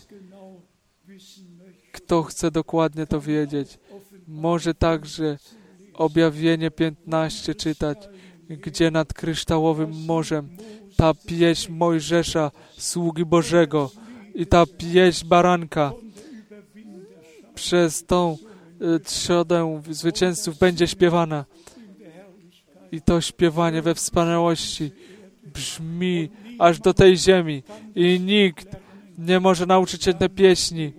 Speaker 1: Kto chce dokładnie to wiedzieć, może także Objawienie piętnaście czytać, gdzie nad kryształowym morzem ta pieśń Mojżesza, sługi Bożego, i ta pieśń baranka przez tą y, trzodę zwycięzców będzie śpiewana. I to śpiewanie we wspaniałości brzmi aż do tej ziemi. I nikt nie może nauczyć się tej pieśni,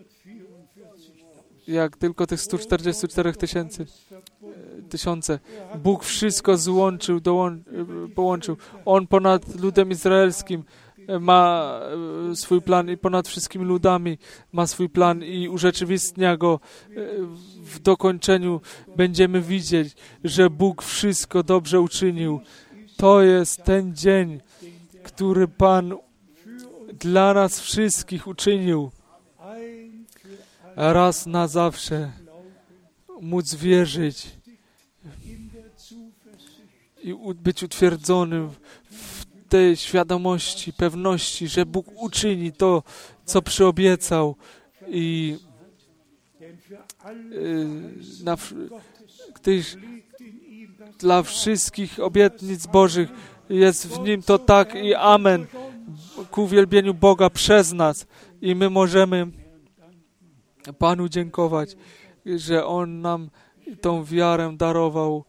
Speaker 1: jak tylko tych sto czterdzieści cztery tysięcy. Tysiące. Bóg wszystko złączył, dołą- połączył. On ponad ludem izraelskim ma swój plan i ponad wszystkimi ludami ma swój plan i urzeczywistnia go w dokończeniu. Będziemy widzieć, że Bóg wszystko dobrze uczynił. To jest ten dzień, który Pan dla nas wszystkich uczynił. Raz na zawsze móc wierzyć i być utwierdzonym w tej świadomości, pewności, że Bóg uczyni to, co przyobiecał i yy, na, gdyż dla wszystkich obietnic Bożych jest w Nim to tak i amen ku uwielbieniu Boga przez nas i my możemy Panu dziękować, że On nam tą wiarę darował,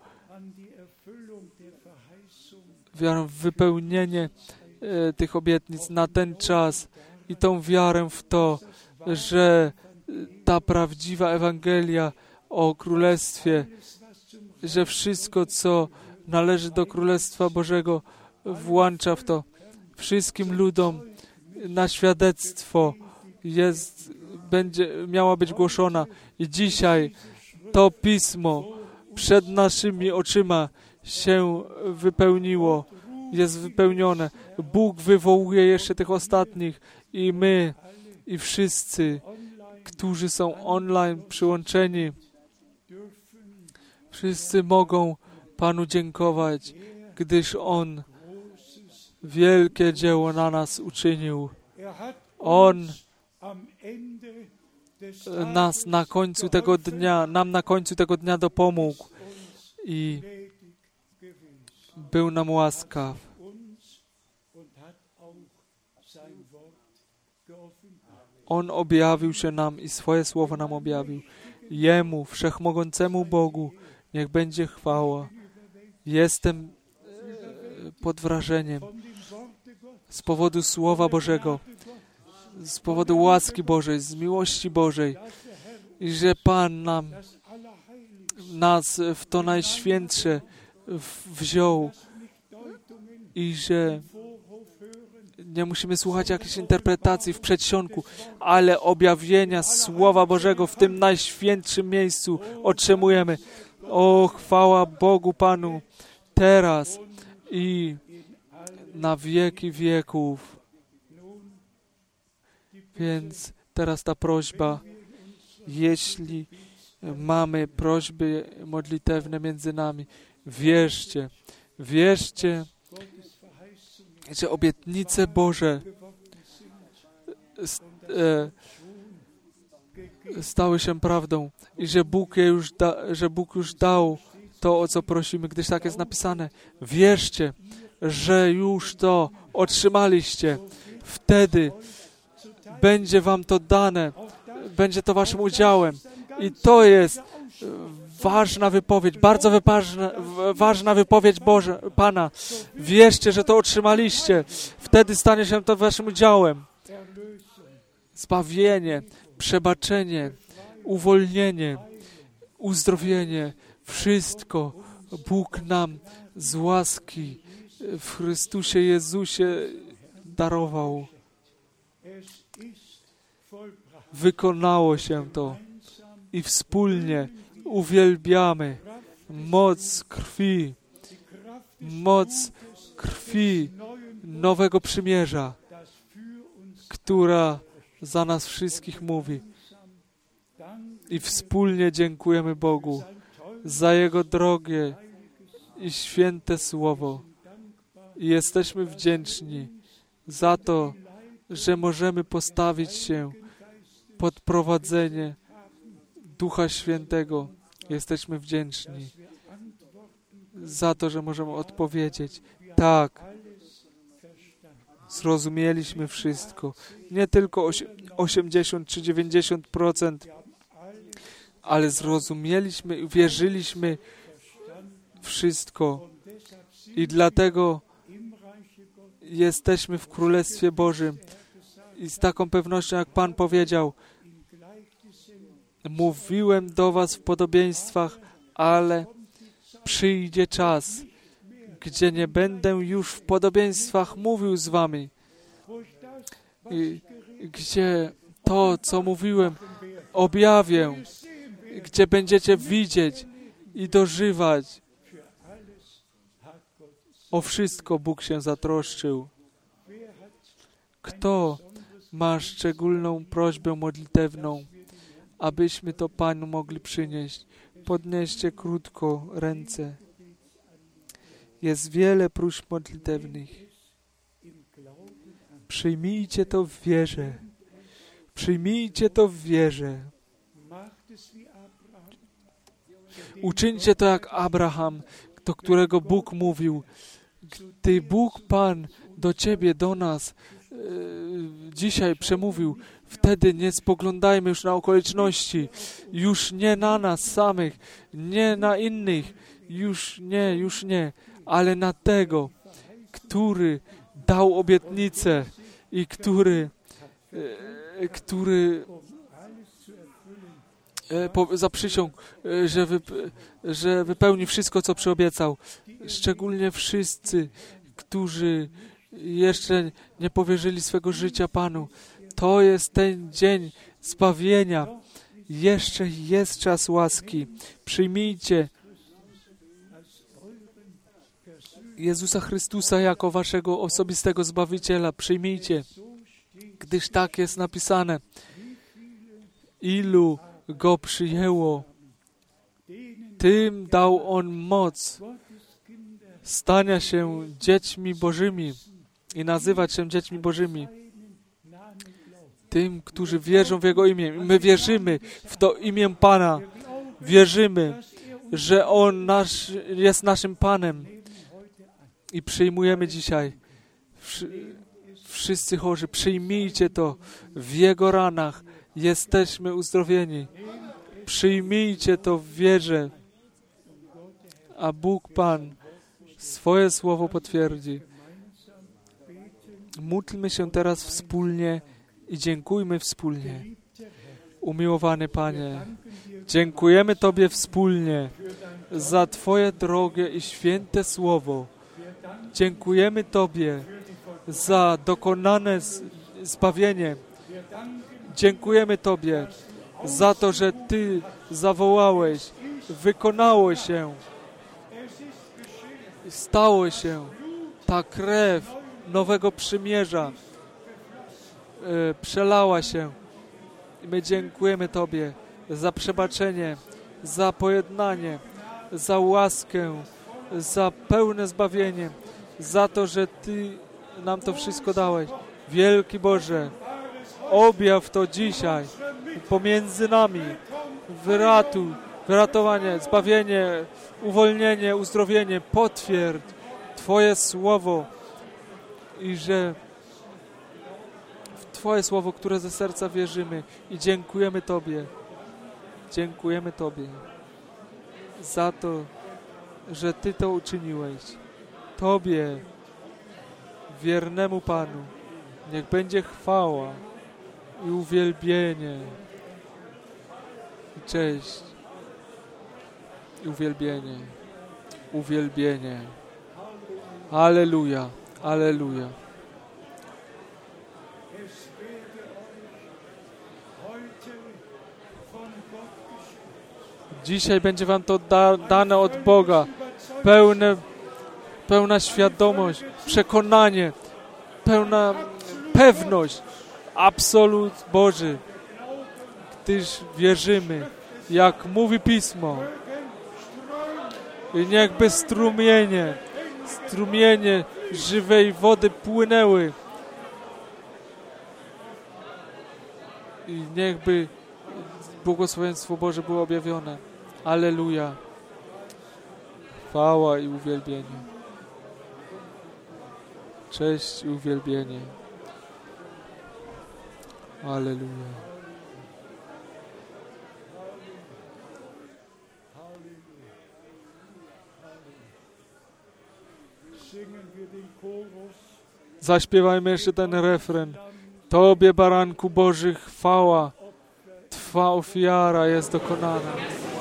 Speaker 1: wiarę w wypełnienie e, tych obietnic na ten czas i tą wiarę w to, że ta prawdziwa Ewangelia o Królestwie, że wszystko, co należy do Królestwa Bożego, włącza w to wszystkim ludom na świadectwo jest, będzie, miała być głoszona. I dzisiaj to Pismo przed naszymi oczyma się wypełniło, jest wypełnione. Bóg wywołuje jeszcze tych ostatnich i my, i wszyscy, którzy są online przyłączeni, wszyscy mogą Panu dziękować, gdyż On wielkie dzieło na nas uczynił. On nas na końcu tego dnia, nam na końcu tego dnia dopomógł i był nam łaskaw. On objawił się nam i swoje słowo nam objawił. Jemu, Wszechmogącemu Bogu, niech będzie chwała. Jestem pod wrażeniem z powodu Słowa Bożego, z powodu łaski Bożej, z miłości Bożej i że Pan nam nas w to najświętsze wziął i że nie musimy słuchać jakiejś interpretacji w przedsionku, ale objawienia Słowa Bożego w tym najświętszym miejscu otrzymujemy. O, chwała Bogu Panu teraz i na wieki wieków. Więc teraz ta prośba, jeśli mamy prośby modlitewne między nami, Wierzcie, wierzcie, że obietnice Boże stały się prawdą i że Bóg, je już da, że Bóg już dał to, o co prosimy, gdyż tak jest napisane. Wierzcie, że już to otrzymaliście. Wtedy będzie wam to dane, będzie to waszym udziałem. I to jest ważna wypowiedź, bardzo wypażna, ważna wypowiedź Boże, Pana. Wierzcie, że to otrzymaliście. Wtedy stanie się to waszym udziałem. Zbawienie, przebaczenie, uwolnienie, uzdrowienie, wszystko Bóg nam z łaski w Chrystusie Jezusie darował. Wykonało się to i wspólnie uwielbiamy moc krwi, moc krwi nowego przymierza, która za nas wszystkich mówi. I wspólnie dziękujemy Bogu za Jego drogie i święte Słowo. I jesteśmy wdzięczni za to, że możemy postawić się pod prowadzenie Ducha Świętego. Jesteśmy wdzięczni za to, że możemy odpowiedzieć: tak, zrozumieliśmy wszystko. Nie tylko osiemdziesiąt czy dziewięćdziesiąt procent, ale zrozumieliśmy i wierzyliśmy wszystko. I dlatego jesteśmy w Królestwie Bożym. I z taką pewnością, jak Pan powiedział, mówiłem do was w podobieństwach, ale przyjdzie czas, gdzie nie będę już w podobieństwach mówił z wami. I gdzie to, co mówiłem, objawię, gdzie będziecie widzieć i dożywać. O wszystko Bóg się zatroszczył. Kto ma szczególną prośbę modlitewną, abyśmy to Panu mogli przynieść? Podnieście krótko ręce. Jest wiele próśb modlitewnych. Przyjmijcie to w wierze. Przyjmijcie to w wierze. Uczyńcie to jak Abraham, do którego Bóg mówił: gdy Bóg Pan do ciebie, do nas e, dzisiaj przemówił, wtedy nie spoglądajmy już na okoliczności, już nie na nas samych, nie na innych, już nie, już nie, ale na tego, który dał obietnicę i który, e, który e, po, zaprzysiągł, e, że, wyp, że wypełni wszystko, co przyobiecał. Szczególnie wszyscy, którzy jeszcze nie powierzyli swego życia Panu. To jest ten dzień zbawienia. Jeszcze jest czas łaski. Przyjmijcie Jezusa Chrystusa jako waszego osobistego Zbawiciela. Przyjmijcie, gdyż tak jest napisane. Ilu Go przyjęło, tym dał On moc stania się dziećmi Bożymi i nazywać się dziećmi Bożymi. Tym, którzy wierzą w Jego imię. My wierzymy w to imię Pana. Wierzymy, że On nasz, jest naszym Panem. I przyjmujemy dzisiaj. Wszyscy chorzy, przyjmijcie to. W Jego ranach jesteśmy uzdrowieni. Przyjmijcie to w wierze. A Bóg Pan swoje słowo potwierdzi. Módlmy się teraz wspólnie i dziękujmy wspólnie. Umiłowany Panie, dziękujemy Tobie wspólnie za Twoje drogie i święte słowo. Dziękujemy Tobie za dokonane zbawienie. Dziękujemy Tobie za to, że Ty zawołałeś, wykonało się, stało się. Ta krew nowego przymierza e, przelała się. I my dziękujemy Tobie za przebaczenie, za pojednanie, za łaskę, za pełne zbawienie, za to, że Ty nam to wszystko dałeś. Wielki Boże, objaw to dzisiaj pomiędzy nami. Wyratuj, wyratowanie, zbawienie, uwolnienie, uzdrowienie. Potwierdź Twoje słowo i że w Twoje słowo, które ze serca wierzymy i dziękujemy Tobie. Dziękujemy Tobie za to, że Ty to uczyniłeś. Tobie, wiernemu Panu, niech będzie chwała i uwielbienie, i cześć, i uwielbienie, uwielbienie. Alleluja, alleluja. Dzisiaj będzie wam to da, dane od Boga. Pełne, pełna świadomość, przekonanie, pełna pewność, absolut Boży. Gdyż wierzymy, jak mówi Pismo. I niechby strumienie, strumienie żywej wody płynęły. I niechby błogosławieństwo Boże było objawione. Alleluja. Chwała i uwielbienie. Cześć i uwielbienie. Alleluja. Zaśpiewajmy jeszcze ten refren. Tobie, Baranku Boży, chwała. Twa ofiara jest dokonana.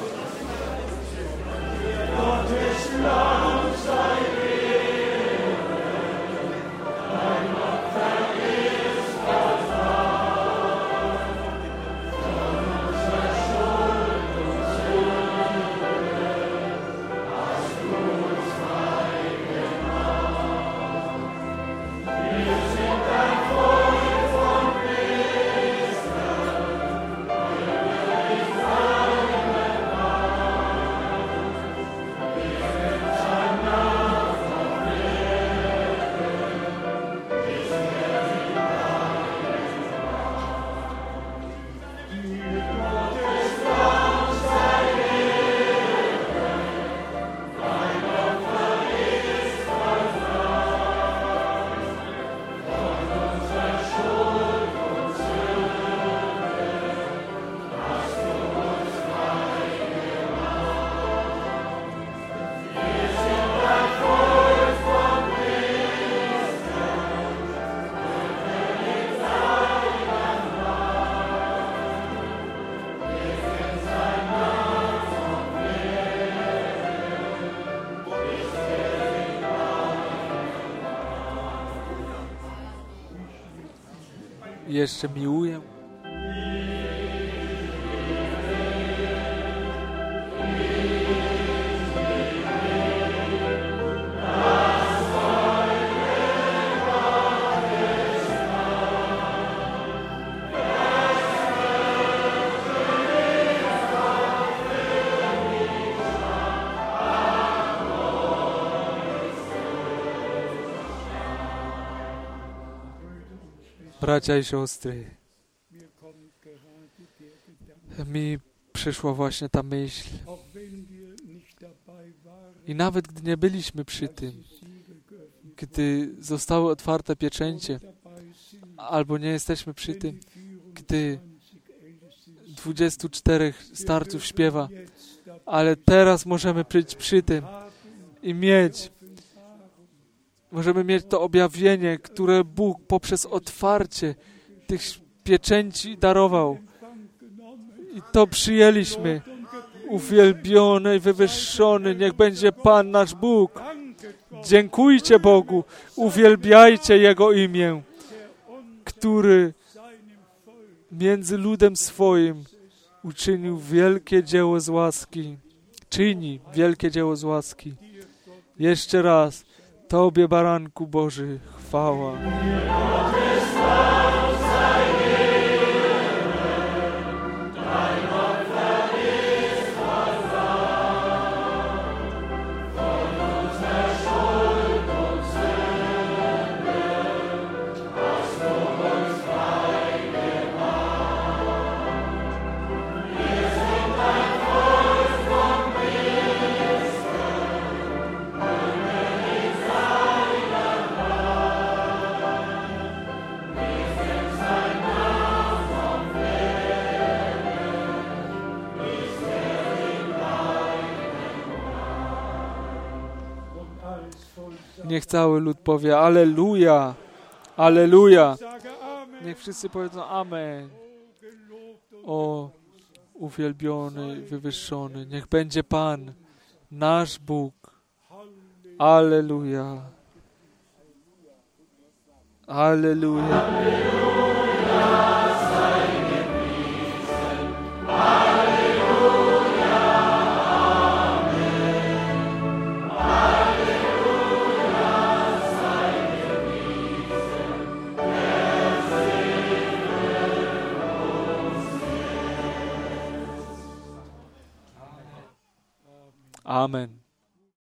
Speaker 1: Jeszcze miłuję. Bracia i siostry, mi przyszła właśnie ta myśl. I nawet gdy nie byliśmy przy tym, gdy zostały otwarte pieczęcie, albo nie jesteśmy przy tym, gdy dwudziestu czterech starców śpiewa, ale teraz możemy być przy tym i mieć Możemy mieć to objawienie, które Bóg poprzez otwarcie tych pieczęci darował. I to przyjęliśmy. Uwielbiony i wywyższony niech będzie Pan nasz Bóg. Dziękujcie Bogu, uwielbiajcie Jego imię, który między ludem swoim uczynił wielkie dzieło z łaski. Czyni wielkie dzieło z łaski. Jeszcze raz. Tobie, Baranku Boży, chwała. Niech cały lud powie Alleluja, Alleluja. Niech wszyscy powiedzą Amen. O, uwielbiony, wywyższony. Niech będzie Pan, nasz Bóg. Alleluja. Alleluja. Amen.